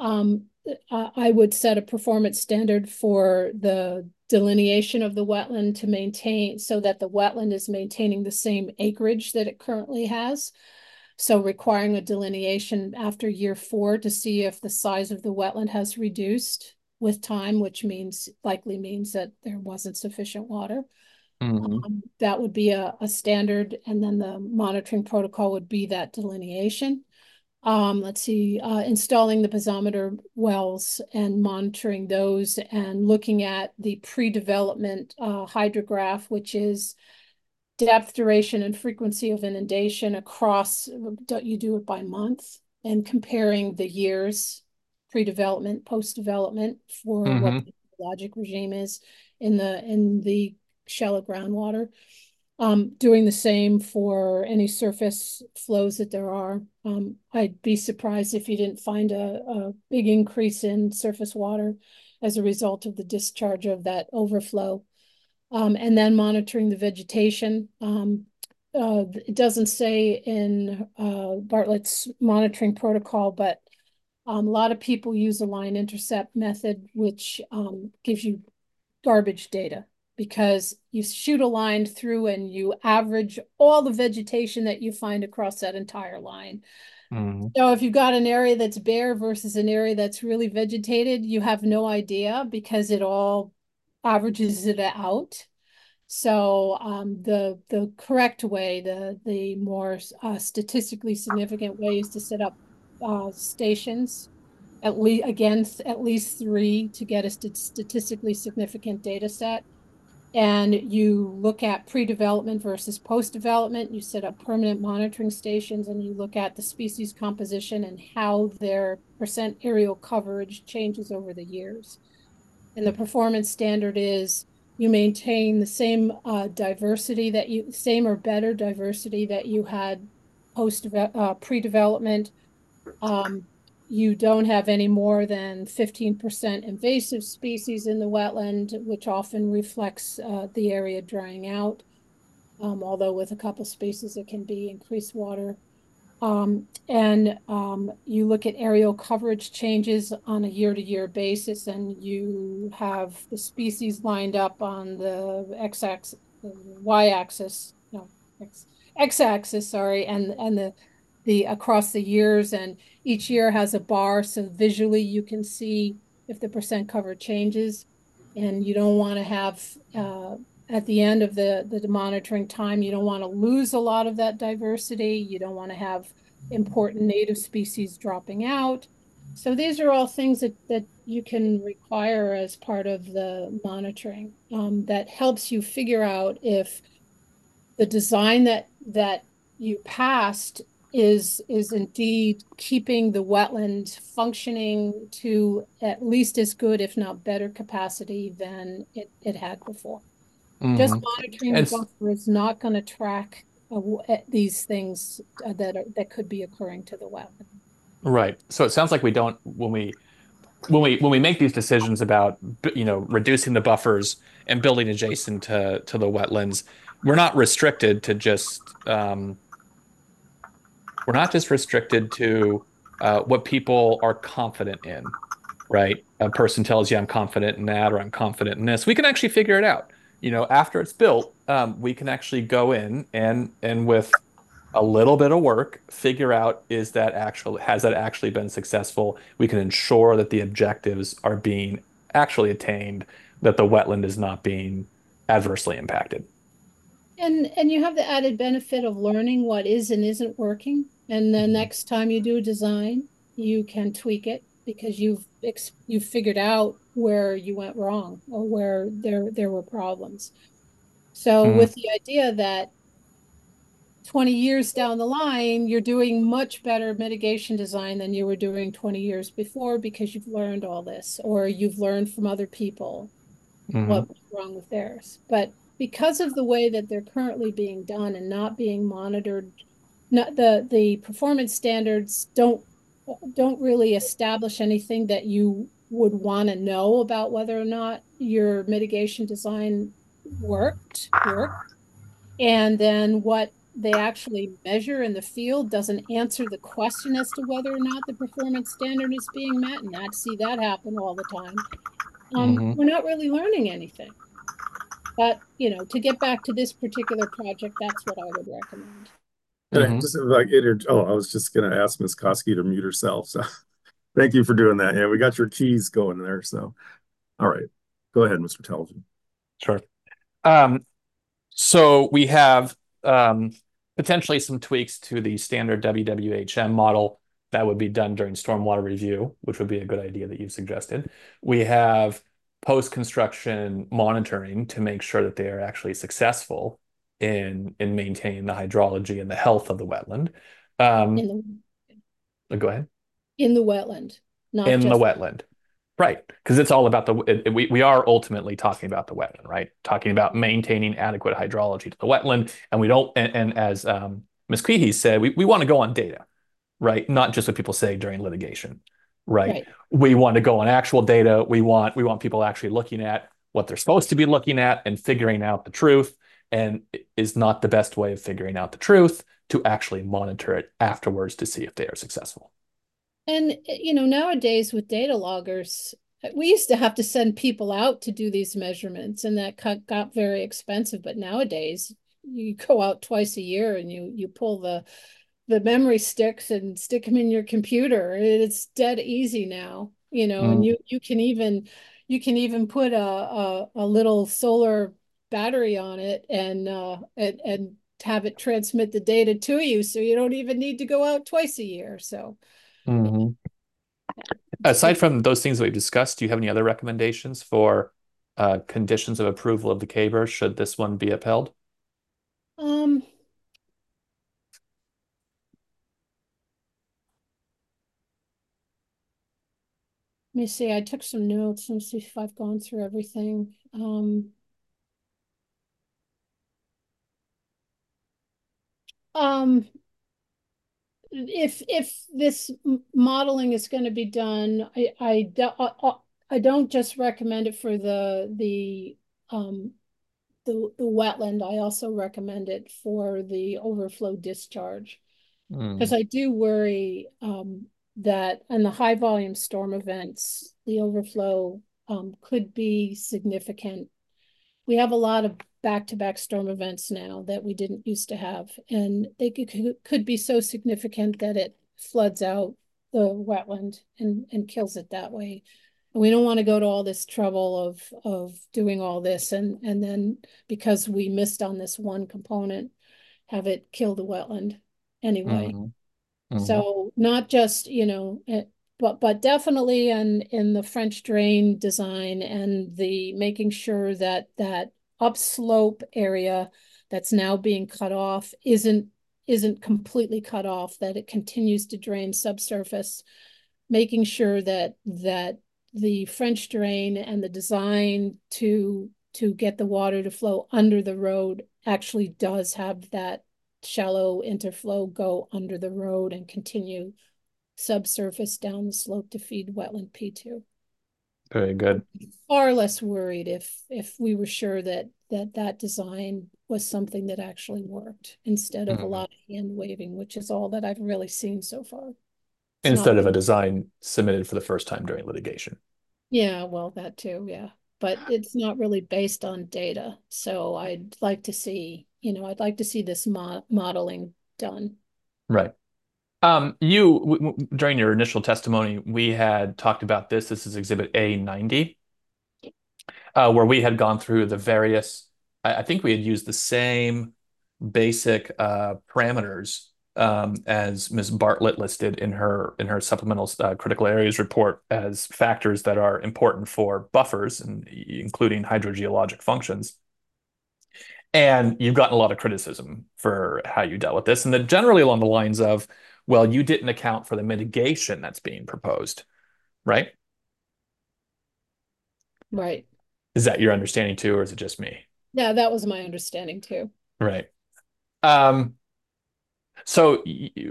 I would set a performance standard for the delineation of the wetland to maintain so that the wetland is maintaining the same acreage that it currently has. So requiring a delineation after year 4 to see if the size of the wetland has reduced with time, which likely means that there wasn't sufficient water. Hmm. That would be a standard, and then the monitoring protocol would be that delineation. Let's see, installing the piezometer wells and monitoring those and looking at the pre-development hydrograph, which is depth, duration, and frequency of inundation across, you do it by month, and comparing the years pre-development, post-development for what Hmm. the ecologic regime is in the shallow groundwater. Doing the same for any surface flows that there are. I'd be surprised if you didn't find a big increase in surface water as a result of the discharge of that overflow. And then monitoring the vegetation. It doesn't say in Bartlett's monitoring protocol, but a lot of people use a line intercept method, which gives you garbage data because you shoot a line through and you average all the vegetation that you find across that entire line. Hmm. So if you've got an area that's bare versus an area that's really vegetated, you have no idea because it all averages it out. So the correct way, the more statistically significant way is to set up stations at least 3 to get a statistically significant data set. And you look at pre-development versus post-development. You set up permanent monitoring stations and you look at the species composition and how their percent aerial coverage changes over the years. And the performance standard is you maintain the same diversity same or better diversity that you had pre-development. Um, you don't have any more than 15% invasive species in the wetland, which often reflects the area drying out. Although with a couple species, it can be increased water. And you look at aerial coverage changes on a year-to-year basis, and you have the species lined up on the x-axis, the y-axis, no, x-axis, sorry, and the across the years, and each year has a bar, so visually you can see if the percent cover changes, and you don't want to have at the end of the monitoring time, you don't want to lose a lot of that diversity. You don't want to have important native species dropping out. So these are all things that you can require as part of the monitoring, that helps you figure out if the design that you passed is indeed keeping the wetland functioning to at least as good, if not better capacity than it had before. Just Hmm. monitoring the And buffer is not going to track these things that could be occurring to the wetland. right. So it sounds like we don't when we make these decisions about reducing the buffers and building adjacent to the wetlands, we're not restricted to just we're not just restricted to what people are confident in, right? A person tells you I'm confident in that or I'm confident in this. We can actually figure it out. After it's built, we can actually go in and with a little bit of work, figure out has that actually been successful? We can ensure that the objectives are being actually attained, that the wetland is not being adversely impacted. And you have the added benefit of learning what is and isn't working. And the next time you do a design, you can tweak it because you've figured out where you went wrong or where there were problems. So Mm, with the idea that 20 years down the line, you're doing much better mitigation design than you were doing 20 years before because you've learned all this or you've learned from other people hmm what was wrong with theirs. But because of the way that they're currently being done and not being monitored, not the performance standards don't really establish anything that you would want to know about whether or not your mitigation design worked. And then what they actually measure in the field doesn't answer the question as to whether or not the performance standard is being met. And see that happen all the time. hmm We're not really learning anything. But, to get back to this particular project, that's what I would recommend. And I hmm just like I was just gonna ask Miss Koski to mute herself. So thank you for doing that. Yeah, we got your keys going there. So all right. Go ahead, Mr. Telgen. Sure. Um, so we have um, potentially some tweaks to the standard WWHM model that would be done during stormwater review, which would be a good idea that you've suggested. We have post-construction monitoring to make sure that they are actually successful in maintaining the hydrology and the health of the wetland. In Um, the go ahead. in the wetland, not In the just wetland. Right, because it's all about we are ultimately talking about the wetland, right? Talking about maintaining adequate hydrology to the wetland, and we don't. And as Ms. Creehey said, we want to go on data, right? Not just what people say during litigation, right? right. We want to go on actual data. We want people actually looking at what they're supposed to be looking at and figuring out the truth. And is not the best way of figuring out the truth to actually monitor it afterwards to see if they are successful. And nowadays with data loggers, we used to have to send people out to do these measurements, and that got very expensive. But nowadays, you go out twice a year and you pull the memory sticks and stick them in your computer. It's dead easy now, and Mm, you can even put a little solar battery on it and have it transmit the data to you, so you don't even need to go out twice a year. So mhm. it's Aside pretty. from those things that we've discussed, do you have any other recommendations for conditions of approval of the CABR should this one be upheld? Um, Let me see. I took some notes. Let me see if I've gone through everything. Um, if this modeling is going to be done, I don't just recommend it for um the wetland. I also recommend it for the overflow discharge because Mm, I do worry that in the high volume storm events, the overflow could be significant. We have a lot of back-to-back storm events now that we didn't used to have, and they could be so significant that it floods out the wetland and kills it that way. And we don't want to go to all this trouble of doing all this and then because we missed on this one component, have it kill the wetland anyway. mm. So not just, but definitely in the French drain design and the making sure that that upslope area that's now being cut off isn't completely cut off, that it continues to drain subsurface, making sure that the French drain and the design to get the water to flow under the road actually does have that shallow interflow go under the road and continue subsurface down the slope to feed wetland P2. Very good. Far less worried if we were sure that design was something that actually worked instead of a lot of hand waving, which is all that I've really seen so far. Instead of a design submitted for the first time during litigation. Yeah, well, that too, yeah. But it's not really based on data. So I'd like to see, I'd like to see this modeling done. Right. During your initial testimony, we had talked about this. This is Exhibit A90, where we had gone through the various, I think we had used the same basic parameters as Ms. Bartlett listed in her supplemental critical areas report as factors that are important for buffers, and including hydrogeologic functions. And you've gotten a lot of criticism for how you dealt with this, and then generally along the lines of, well, you didn't account for the mitigation that's being proposed, right? Right. Is that your understanding too, or is it just me? Yeah, that was my understanding too. Right. Um, so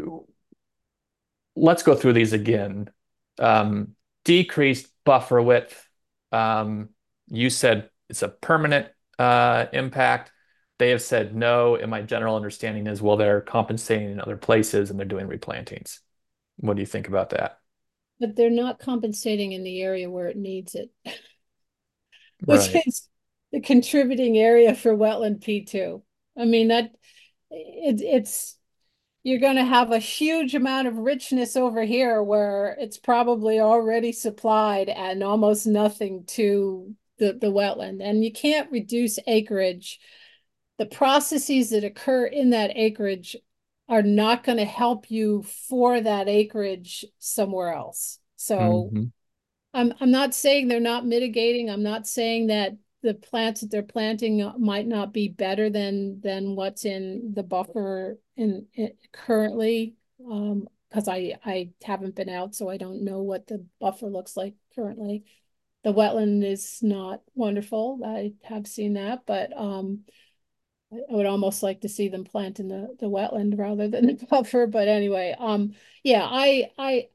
let's go through these again. Decreased buffer width. You said it's a permanent impact. They have said no, and my general understanding is, well, they're compensating in other places and they're doing replantings. What do you think about that? But they're not compensating in the area where it needs it, which Right. is the contributing area for wetland P2. I mean, it's you're going to have a huge amount of richness over here where it's probably already supplied and almost nothing to the wetland. And you can't reduce acreage. The processes that occur in that acreage are not going to help you for that acreage somewhere else. So Mhm. I'm not saying they're not mitigating. I'm not saying that the plants that they're planting might not be better than what's in the buffer currently. Because I haven't been out, so I don't know what the buffer looks like currently. The wetland is not wonderful. I have seen that, but I would almost like to see them plant in the wetland rather than the buffer. But anyway, yeah, I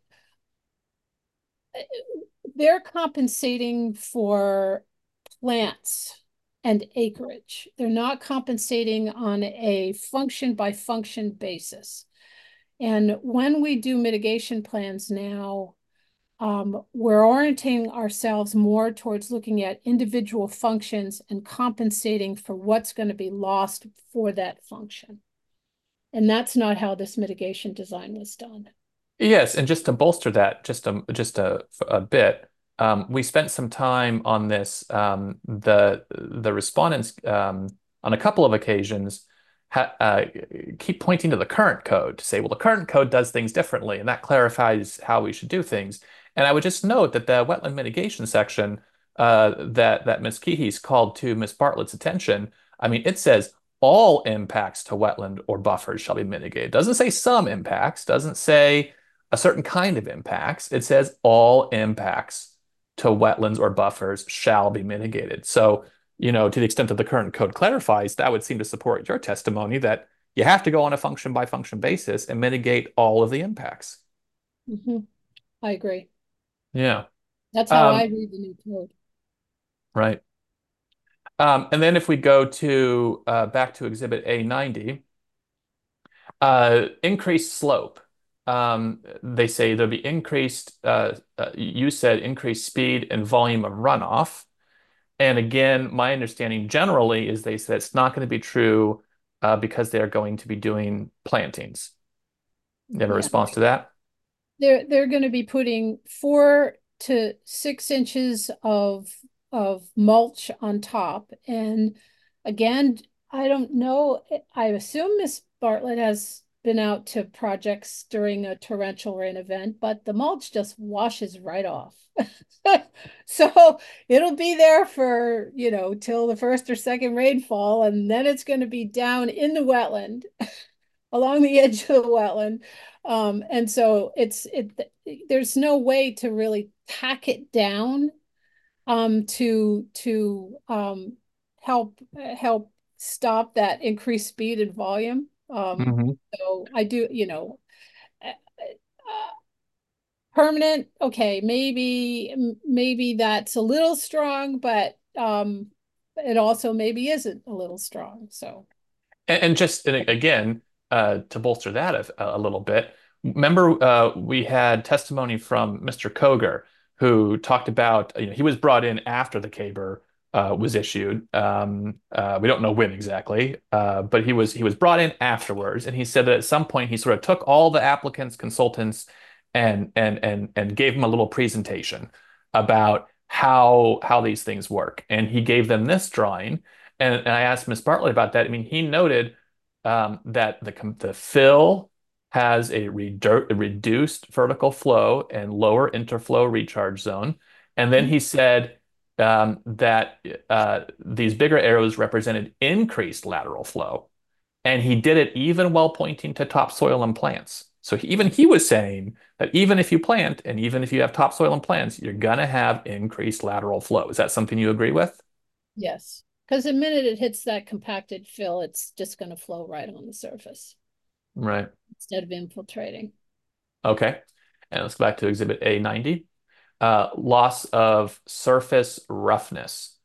they're compensating for plants and acreage. They're not compensating on a function by function basis. And when we do mitigation plans now, we're orienting ourselves more towards looking at individual functions and compensating for what's going to be lost for that function. And that's not how this mitigation design was done. Yes, and just to bolster that just a bit, we spent some time on this. The respondents on a couple of occasions keep pointing to the current code to say, well, the current code does things differently, and that clarifies how we should do things. And I would just note that the wetland mitigation section that Ms. Kehe's called to Ms. Bartlett's attention, I mean, it says all impacts to wetland or buffers shall be mitigated. It doesn't say some impacts, doesn't say a certain kind of impacts. It says all impacts to wetlands or buffers shall be mitigated. So, to the extent that the current code clarifies, that would seem to support your testimony that you have to go on a function by function basis and mitigate all of the impacts. I agree. Yeah. That's how I read the new code. Right. And then if we go to back to Exhibit A90, increased slope. They say there'll be you said increased speed and volume of runoff. And again, my understanding generally is they said it's not going to be true because they're going to be doing plantings. You have a Yeah. response to that? They're going to be putting 4 to 6 inches of mulch on top. And again, I don't know. I assume Miss Bartlett has been out to projects during a torrential rain event, but the mulch just washes right off. So it'll be there for, till the first or second rainfall, and then it's going to be down in the wetland, along the edge of the wetland. And so there's no way to really tack it down to help stop that increased speed and volume. Mhm. So I do, permanent, okay, maybe that's a little strong, but it also maybe isn't a little strong. So And again, to bolster that a little bit, remember we had testimony from Mr. Koger, who talked about, he was brought in after the CABR was issued. We don't know when exactly, but he was brought in afterwards, and he said that at some point he sort of took all the applicants, consultants, and gave them a little presentation about how these things work, and he gave them this drawing. And I asked Ms. Bartlett about that. I mean, he noted that the fill has a reduced vertical flow and lower interflow recharge zone. And then he said that these bigger arrows represented increased lateral flow. And he did it even while pointing to topsoil and plants. So even he was saying that even if you plant and even if you have topsoil and plants, you're going to have increased lateral flow. Is that something you agree with? yes, because the minute it hits that compacted fill, it's just going to flow right on the surface Right. instead of infiltrating. Okay. And let's go back to Exhibit A90. Loss of surface roughness.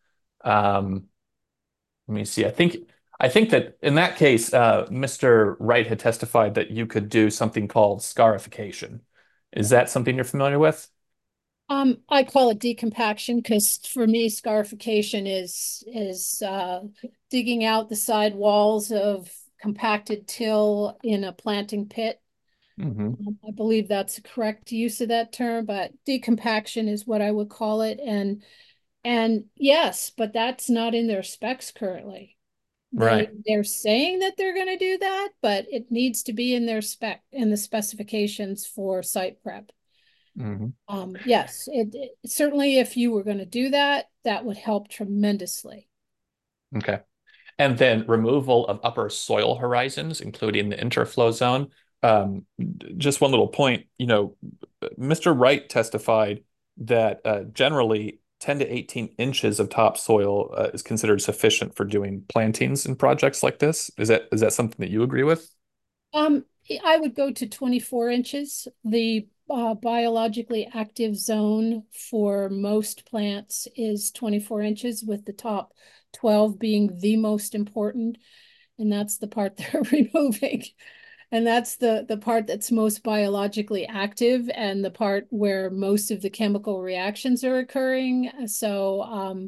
Let me see. I think that in that case, Mr. Wright had testified that you could do something called scarification. Is that something you're familiar with? I call it decompaction because for me, scarification is digging out the side walls of compacted till in a planting pit. Hmm. I believe that's the correct use of that term, but decompaction is what I would call it. And yes, but that's not in their specs currently. Right. They're saying that they're going to do that, but it needs to be in their spec in the specifications for site prep. Hmm. Yes, certainly if you were going to do that, that would help tremendously. Okay. And then removal of upper soil horizons, including the interflow zone. Just one little point, Mr. Wright testified that generally 10 to 18 inches of topsoil is considered sufficient for doing plantings in projects like this. Is that something that you agree with? Um, I would go to 24 inches. The biologically active zone for most plants is 24 inches, with the top 12 being the most important. And that's the part they're removing. And that's the part that's most biologically active and the part where most of the chemical reactions are occurring. So,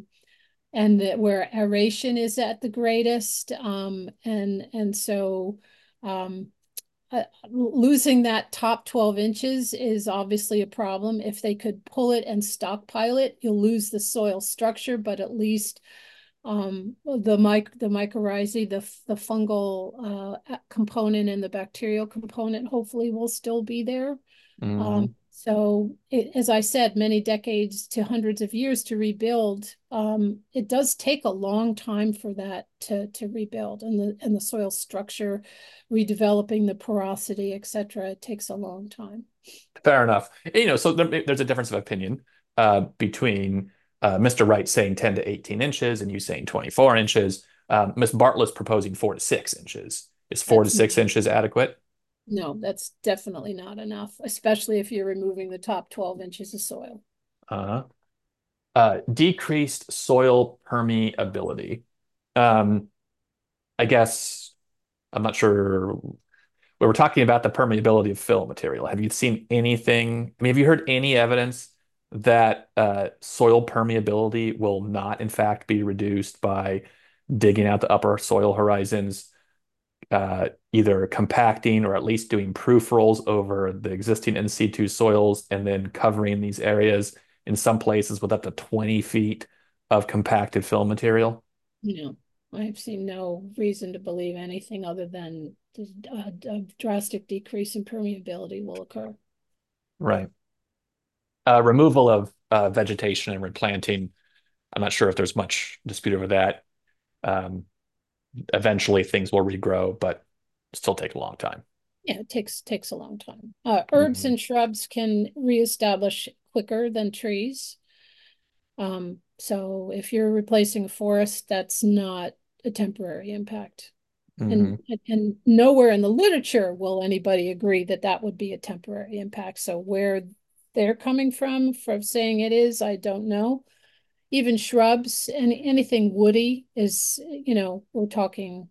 where aeration is at the greatest. And so, um, losing that top 12 inches is obviously a problem. If they could pull it and stockpile it, you'll lose the soil structure, but at least the mycorrhizae, the fungal component and the bacterial component hopefully will still be there. Mhm. So as I said, many decades to hundreds of years to rebuild. It does take a long time for that to rebuild, and the soil structure, redeveloping the porosity, etc. It takes a long time. Fair enough. So there's a difference of opinion between Mr. Wright saying 10 to 18 inches and you saying 24 inches. Ms. Bartlett's proposing 4 to 6 inches. Is 4 to That's 6 inches adequate? No, that's definitely not enough, especially if you're removing the top 12 inches of soil. Uh, Decreased soil permeability. Um, I guess I'm not sure. We were talking about the permeability of fill material. Have you seen anything? I mean, have you heard any evidence that soil permeability will not, in fact, be reduced by digging out the upper soil horizons, either compacting or at least doing proof rolls over the existing in situ soils and then covering these areas in some places with up to 20 feet of compacted fill material? I've seen no reason to believe anything other than a drastic decrease in permeability will occur. Right. Removal of vegetation and replanting. I'm not sure if there's much dispute over that. Um, Eventually things will regrow, but still take a long time. Yeah, it takes a long time. Herbs Mm-hmm. and shrubs can reestablish quicker than trees. So if you're replacing a forest, that's not a temporary impact. Mm-hmm. And nowhere in the literature will anybody agree that that would be a temporary impact. So where they're coming from saying it is, I don't know. Even shrubs and anything woody is, we're talking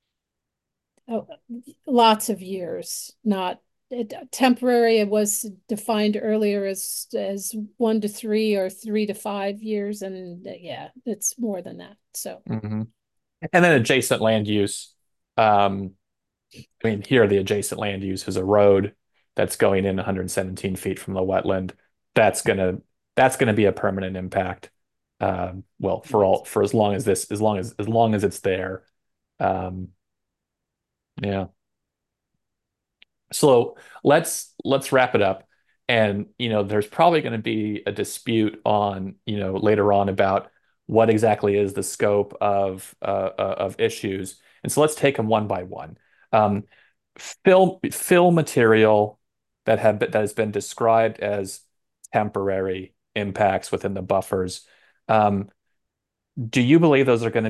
lots of years, not temporary. It was defined earlier as 1 to 3 or 3 to 5 years, and yeah, it's more than that. So Mm-hmm. And then adjacent land use. Um, I mean, here the adjacent land use is a road that's going in 117 feet from the wetland. That's gonna that's gonna be a permanent impact. Well, for as long as it's there. Um, yeah. So let's wrap it up. And there's probably going to be a dispute on later on about what exactly is the scope of issues. And so let's take them one by one. Um, fill material that has been described as temporary impacts within the buffers. Um, do you believe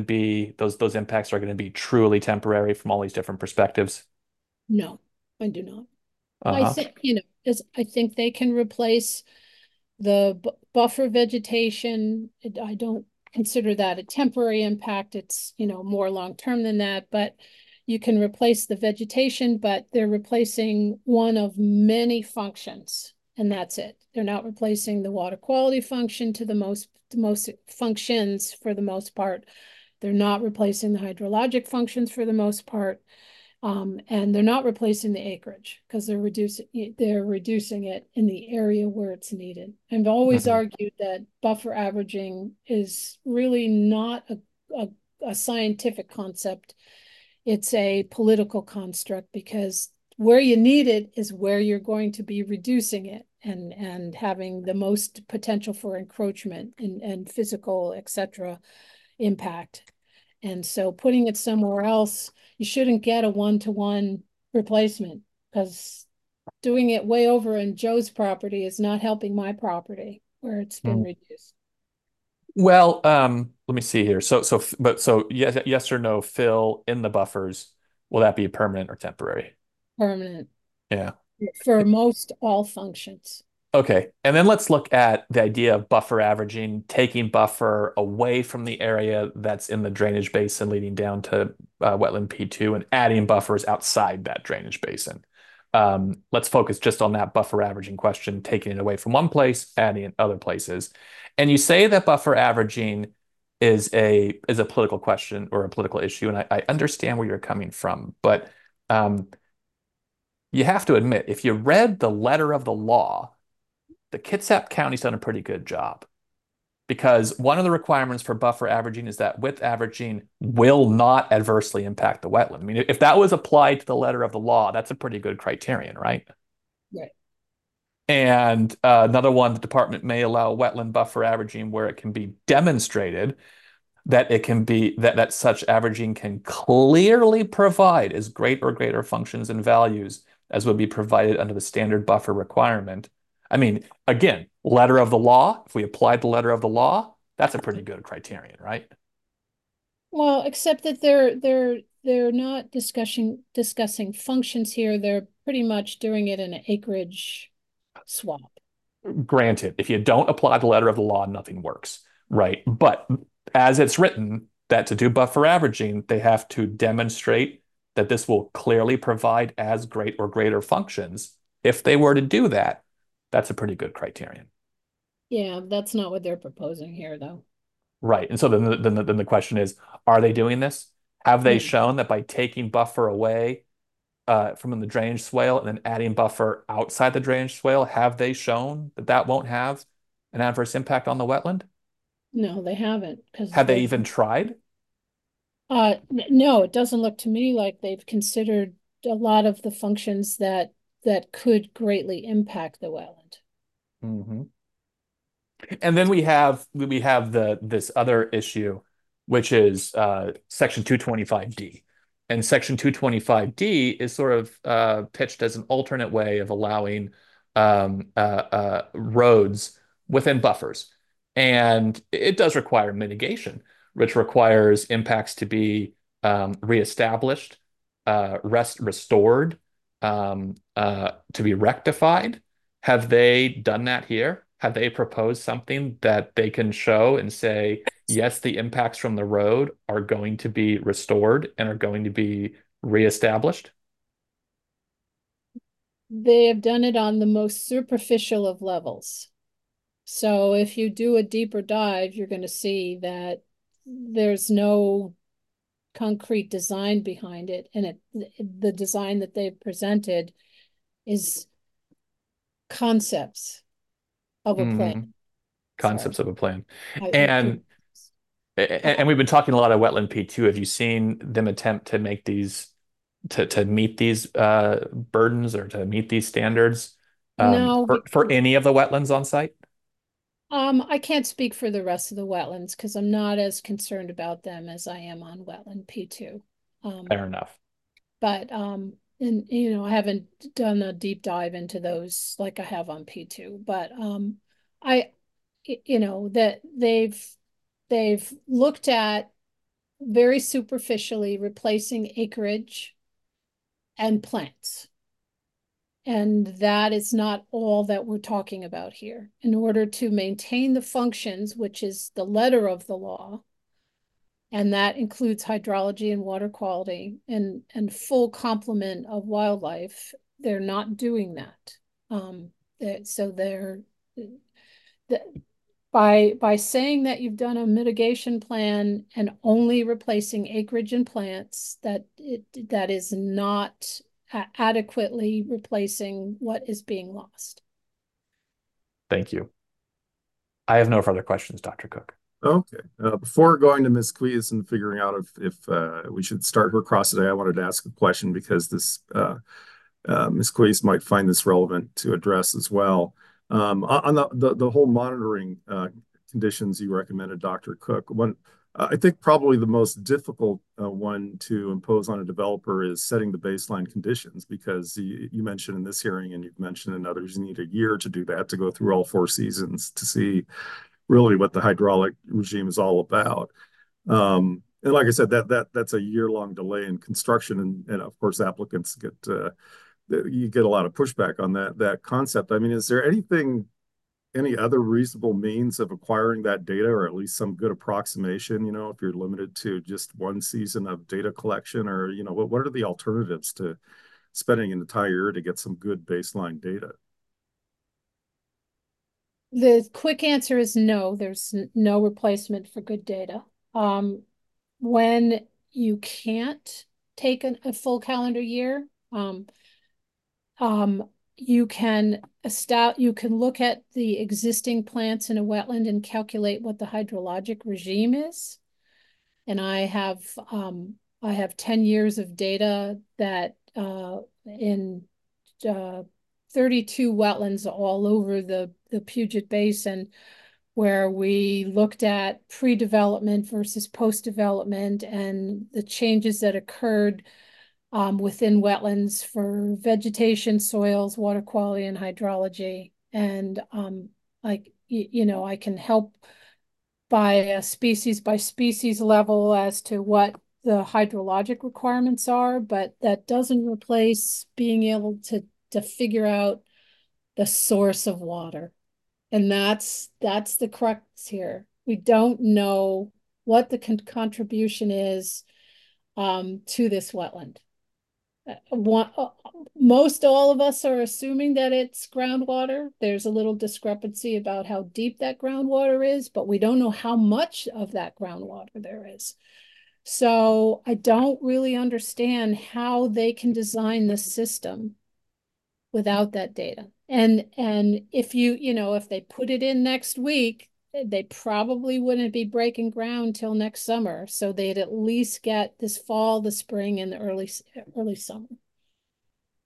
those impacts are going to be truly temporary from all these different perspectives? no, I do not. I Uh-huh. think, I think they can replace the buffer vegetation. I don't consider that a temporary impact. It's, more long-term than that, but you can replace the vegetation, but they're replacing one of many functions, and that's it. They're not replacing the water quality function to the most functions for the most part. They're not replacing the hydrologic functions for the most part. And they're not replacing the acreage because they're reducing it in the area where it's needed. I've always Mhm. argued that buffer averaging is really not a scientific concept. It's a political construct because where you need it is where you're going to be reducing it and having the most potential for encroachment and physical, etc., impact. And so putting it somewhere else, you shouldn't get a one-to-one replacement because doing it way over in Joe's property is not helping my property where it's been Mm. reduced. Well, let me see here. So yes or no, fill in the buffers, will that be permanent or temporary? Permanent Yeah. for most all functions. Okay. And then let's look at the idea of buffer averaging, taking buffer away from the area that's in the drainage basin leading down to wetland P2 and adding buffers outside that drainage basin. Let's focus just on that buffer averaging question, taking it away from one place, adding it other places. And you say that buffer averaging is a political question or a political issue, and I understand where you're coming from, but um, you have to admit, if you read the letter of the law, the Kitsap County's done a pretty good job because one of the requirements for buffer averaging is that width averaging will not adversely impact the wetland. I mean, if that was applied to the letter of the law, that's a pretty good criterion, right? Right. And another one, the department may allow wetland buffer averaging where it can be demonstrated that that such averaging can clearly provide as great or greater functions and values as would be provided under the standard buffer requirement. I mean, again, letter of the law, if we applied the letter of the law, that's a pretty good criterion, right? Well, except that they're not discussing functions here. They're pretty much doing it in an acreage swap. Granted, if you don't apply the letter of the law, nothing works, right? But as it's written, that to do buffer averaging, they have to demonstrate that this will clearly provide as great or greater functions. If they were to do that, that's a pretty good criterion. Yeah, that's not what they're proposing here, though. Right. And so then the question is, are they doing this? Have they No, shown that by taking buffer away from the drainage swale and then adding buffer outside the drainage swale, have they shown that that won't have an adverse impact on the wetland? no, they haven't because Have they even tried? no, it doesn't look to me like they've considered a lot of the functions that could greatly impact the wetland. Mhm. And then we have this other issue, which is Section 225D. And Section 225D is sort of pitched as an alternate way of allowing roads within buffers. And it does require mitigation, which requires impacts to be reestablished, restored, to be rectified. Have they done that here? Have they proposed something that they can show and say, yes, the impacts from the road are going to be restored and are going to be reestablished? They have done it on the most superficial of levels. So if you do a deeper dive, you're going to see that there's no concrete design behind it. And the design that they've presented is concepts of a plan. Mhm. Concepts So of a plan. I And and we've been talking a lot of wetland P2. Have you seen them attempt to make these to meet these burdens or to meet these standards no, for any of the wetlands on site? I can't speak for the rest of the wetlands because I'm not as concerned about them as I am on wetland P2. Fair enough. But and I haven't done a deep dive into those like I have on P2. But I that they've looked at very superficially replacing acreage and plants. And that is not all that we're talking about here. In order to maintain the functions, which is the letter of the law, and that includes hydrology and water quality and full complement of wildlife, they're not doing that. So they're by saying that you've done a mitigation plan and only replacing acreage and plants, that is not adequately replacing what is being lost. Thank you. I have no further questions, Dr. Cook. Okay. Before going to Ms. Quees and figuring out if we should start her cross today, I wanted to ask a question because this Ms. Quees might find this relevant to address as well. On the whole monitoring conditions you recommended, Dr. Cook, I think probably the most difficult one to impose on a developer is setting the baseline conditions, because you mentioned in this hearing and you've mentioned in others, you need a year to do that, to go through all 4 seasons to see really what the hydraulic regime is all about. And like I said, that's a year-long delay in construction, and of course applicants get you get a lot of pushback on that concept. I mean, is there any other reasonable means of acquiring that data, or at least some good approximation, if you're limited to just 1 season of data collection, or what are the alternatives to spending an entire year to get some good baseline data? The quick answer is no, there's no replacement for good data. When you can't take a full calendar year, you can look at the existing plants in a wetland and calculate what the hydrologic regime is. And I have 10 years of data that in 32 wetlands all over the Puget Basin, where we looked at pre-development versus post-development and the changes that occurred within wetlands for vegetation, soils, water quality, and hydrology. And I can help by a species by species level as to what the hydrologic requirements are, but that doesn't replace being able to figure out the source of water. And that's the crux here. We don't know what the contribution is to this wetland. Most all of us are assuming that it's groundwater. There's a little discrepancy about how deep that groundwater is, but we don't know how much of that groundwater there is. So I don't really understand how they can design this system without that data. And if if they put it in next week, they probably wouldn't be breaking ground till next summer. So they'd at least get this fall, the spring, and the early summer.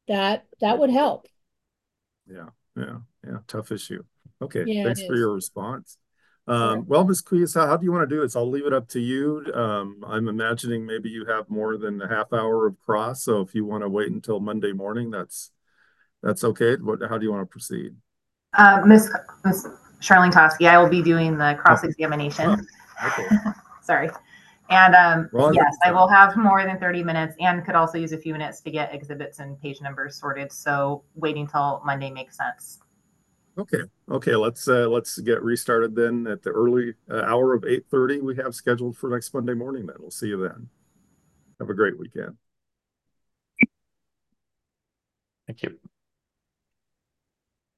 that would help. Yeah, tough issue. Okay, Yeah, it thanks for is. your response. Sure. Well, Ms. Quees, how do you want to do this? I'll leave it up to you. I'm imagining maybe you have more than a half hour of cross, so if you want to wait until Monday morning, that's okay. How do you want to proceed? Miss Charlene Toski, I will be doing the cross-examination. Okay. Sorry. And Well, yes, I will have more than 30 minutes and could also use a few minutes to get exhibits and page numbers sorted. So waiting till Monday makes sense. Okay. Let's get restarted then at the early hour of 8:30 we have scheduled for next Monday morning. Then we'll see you then. Have a great weekend. Thank you.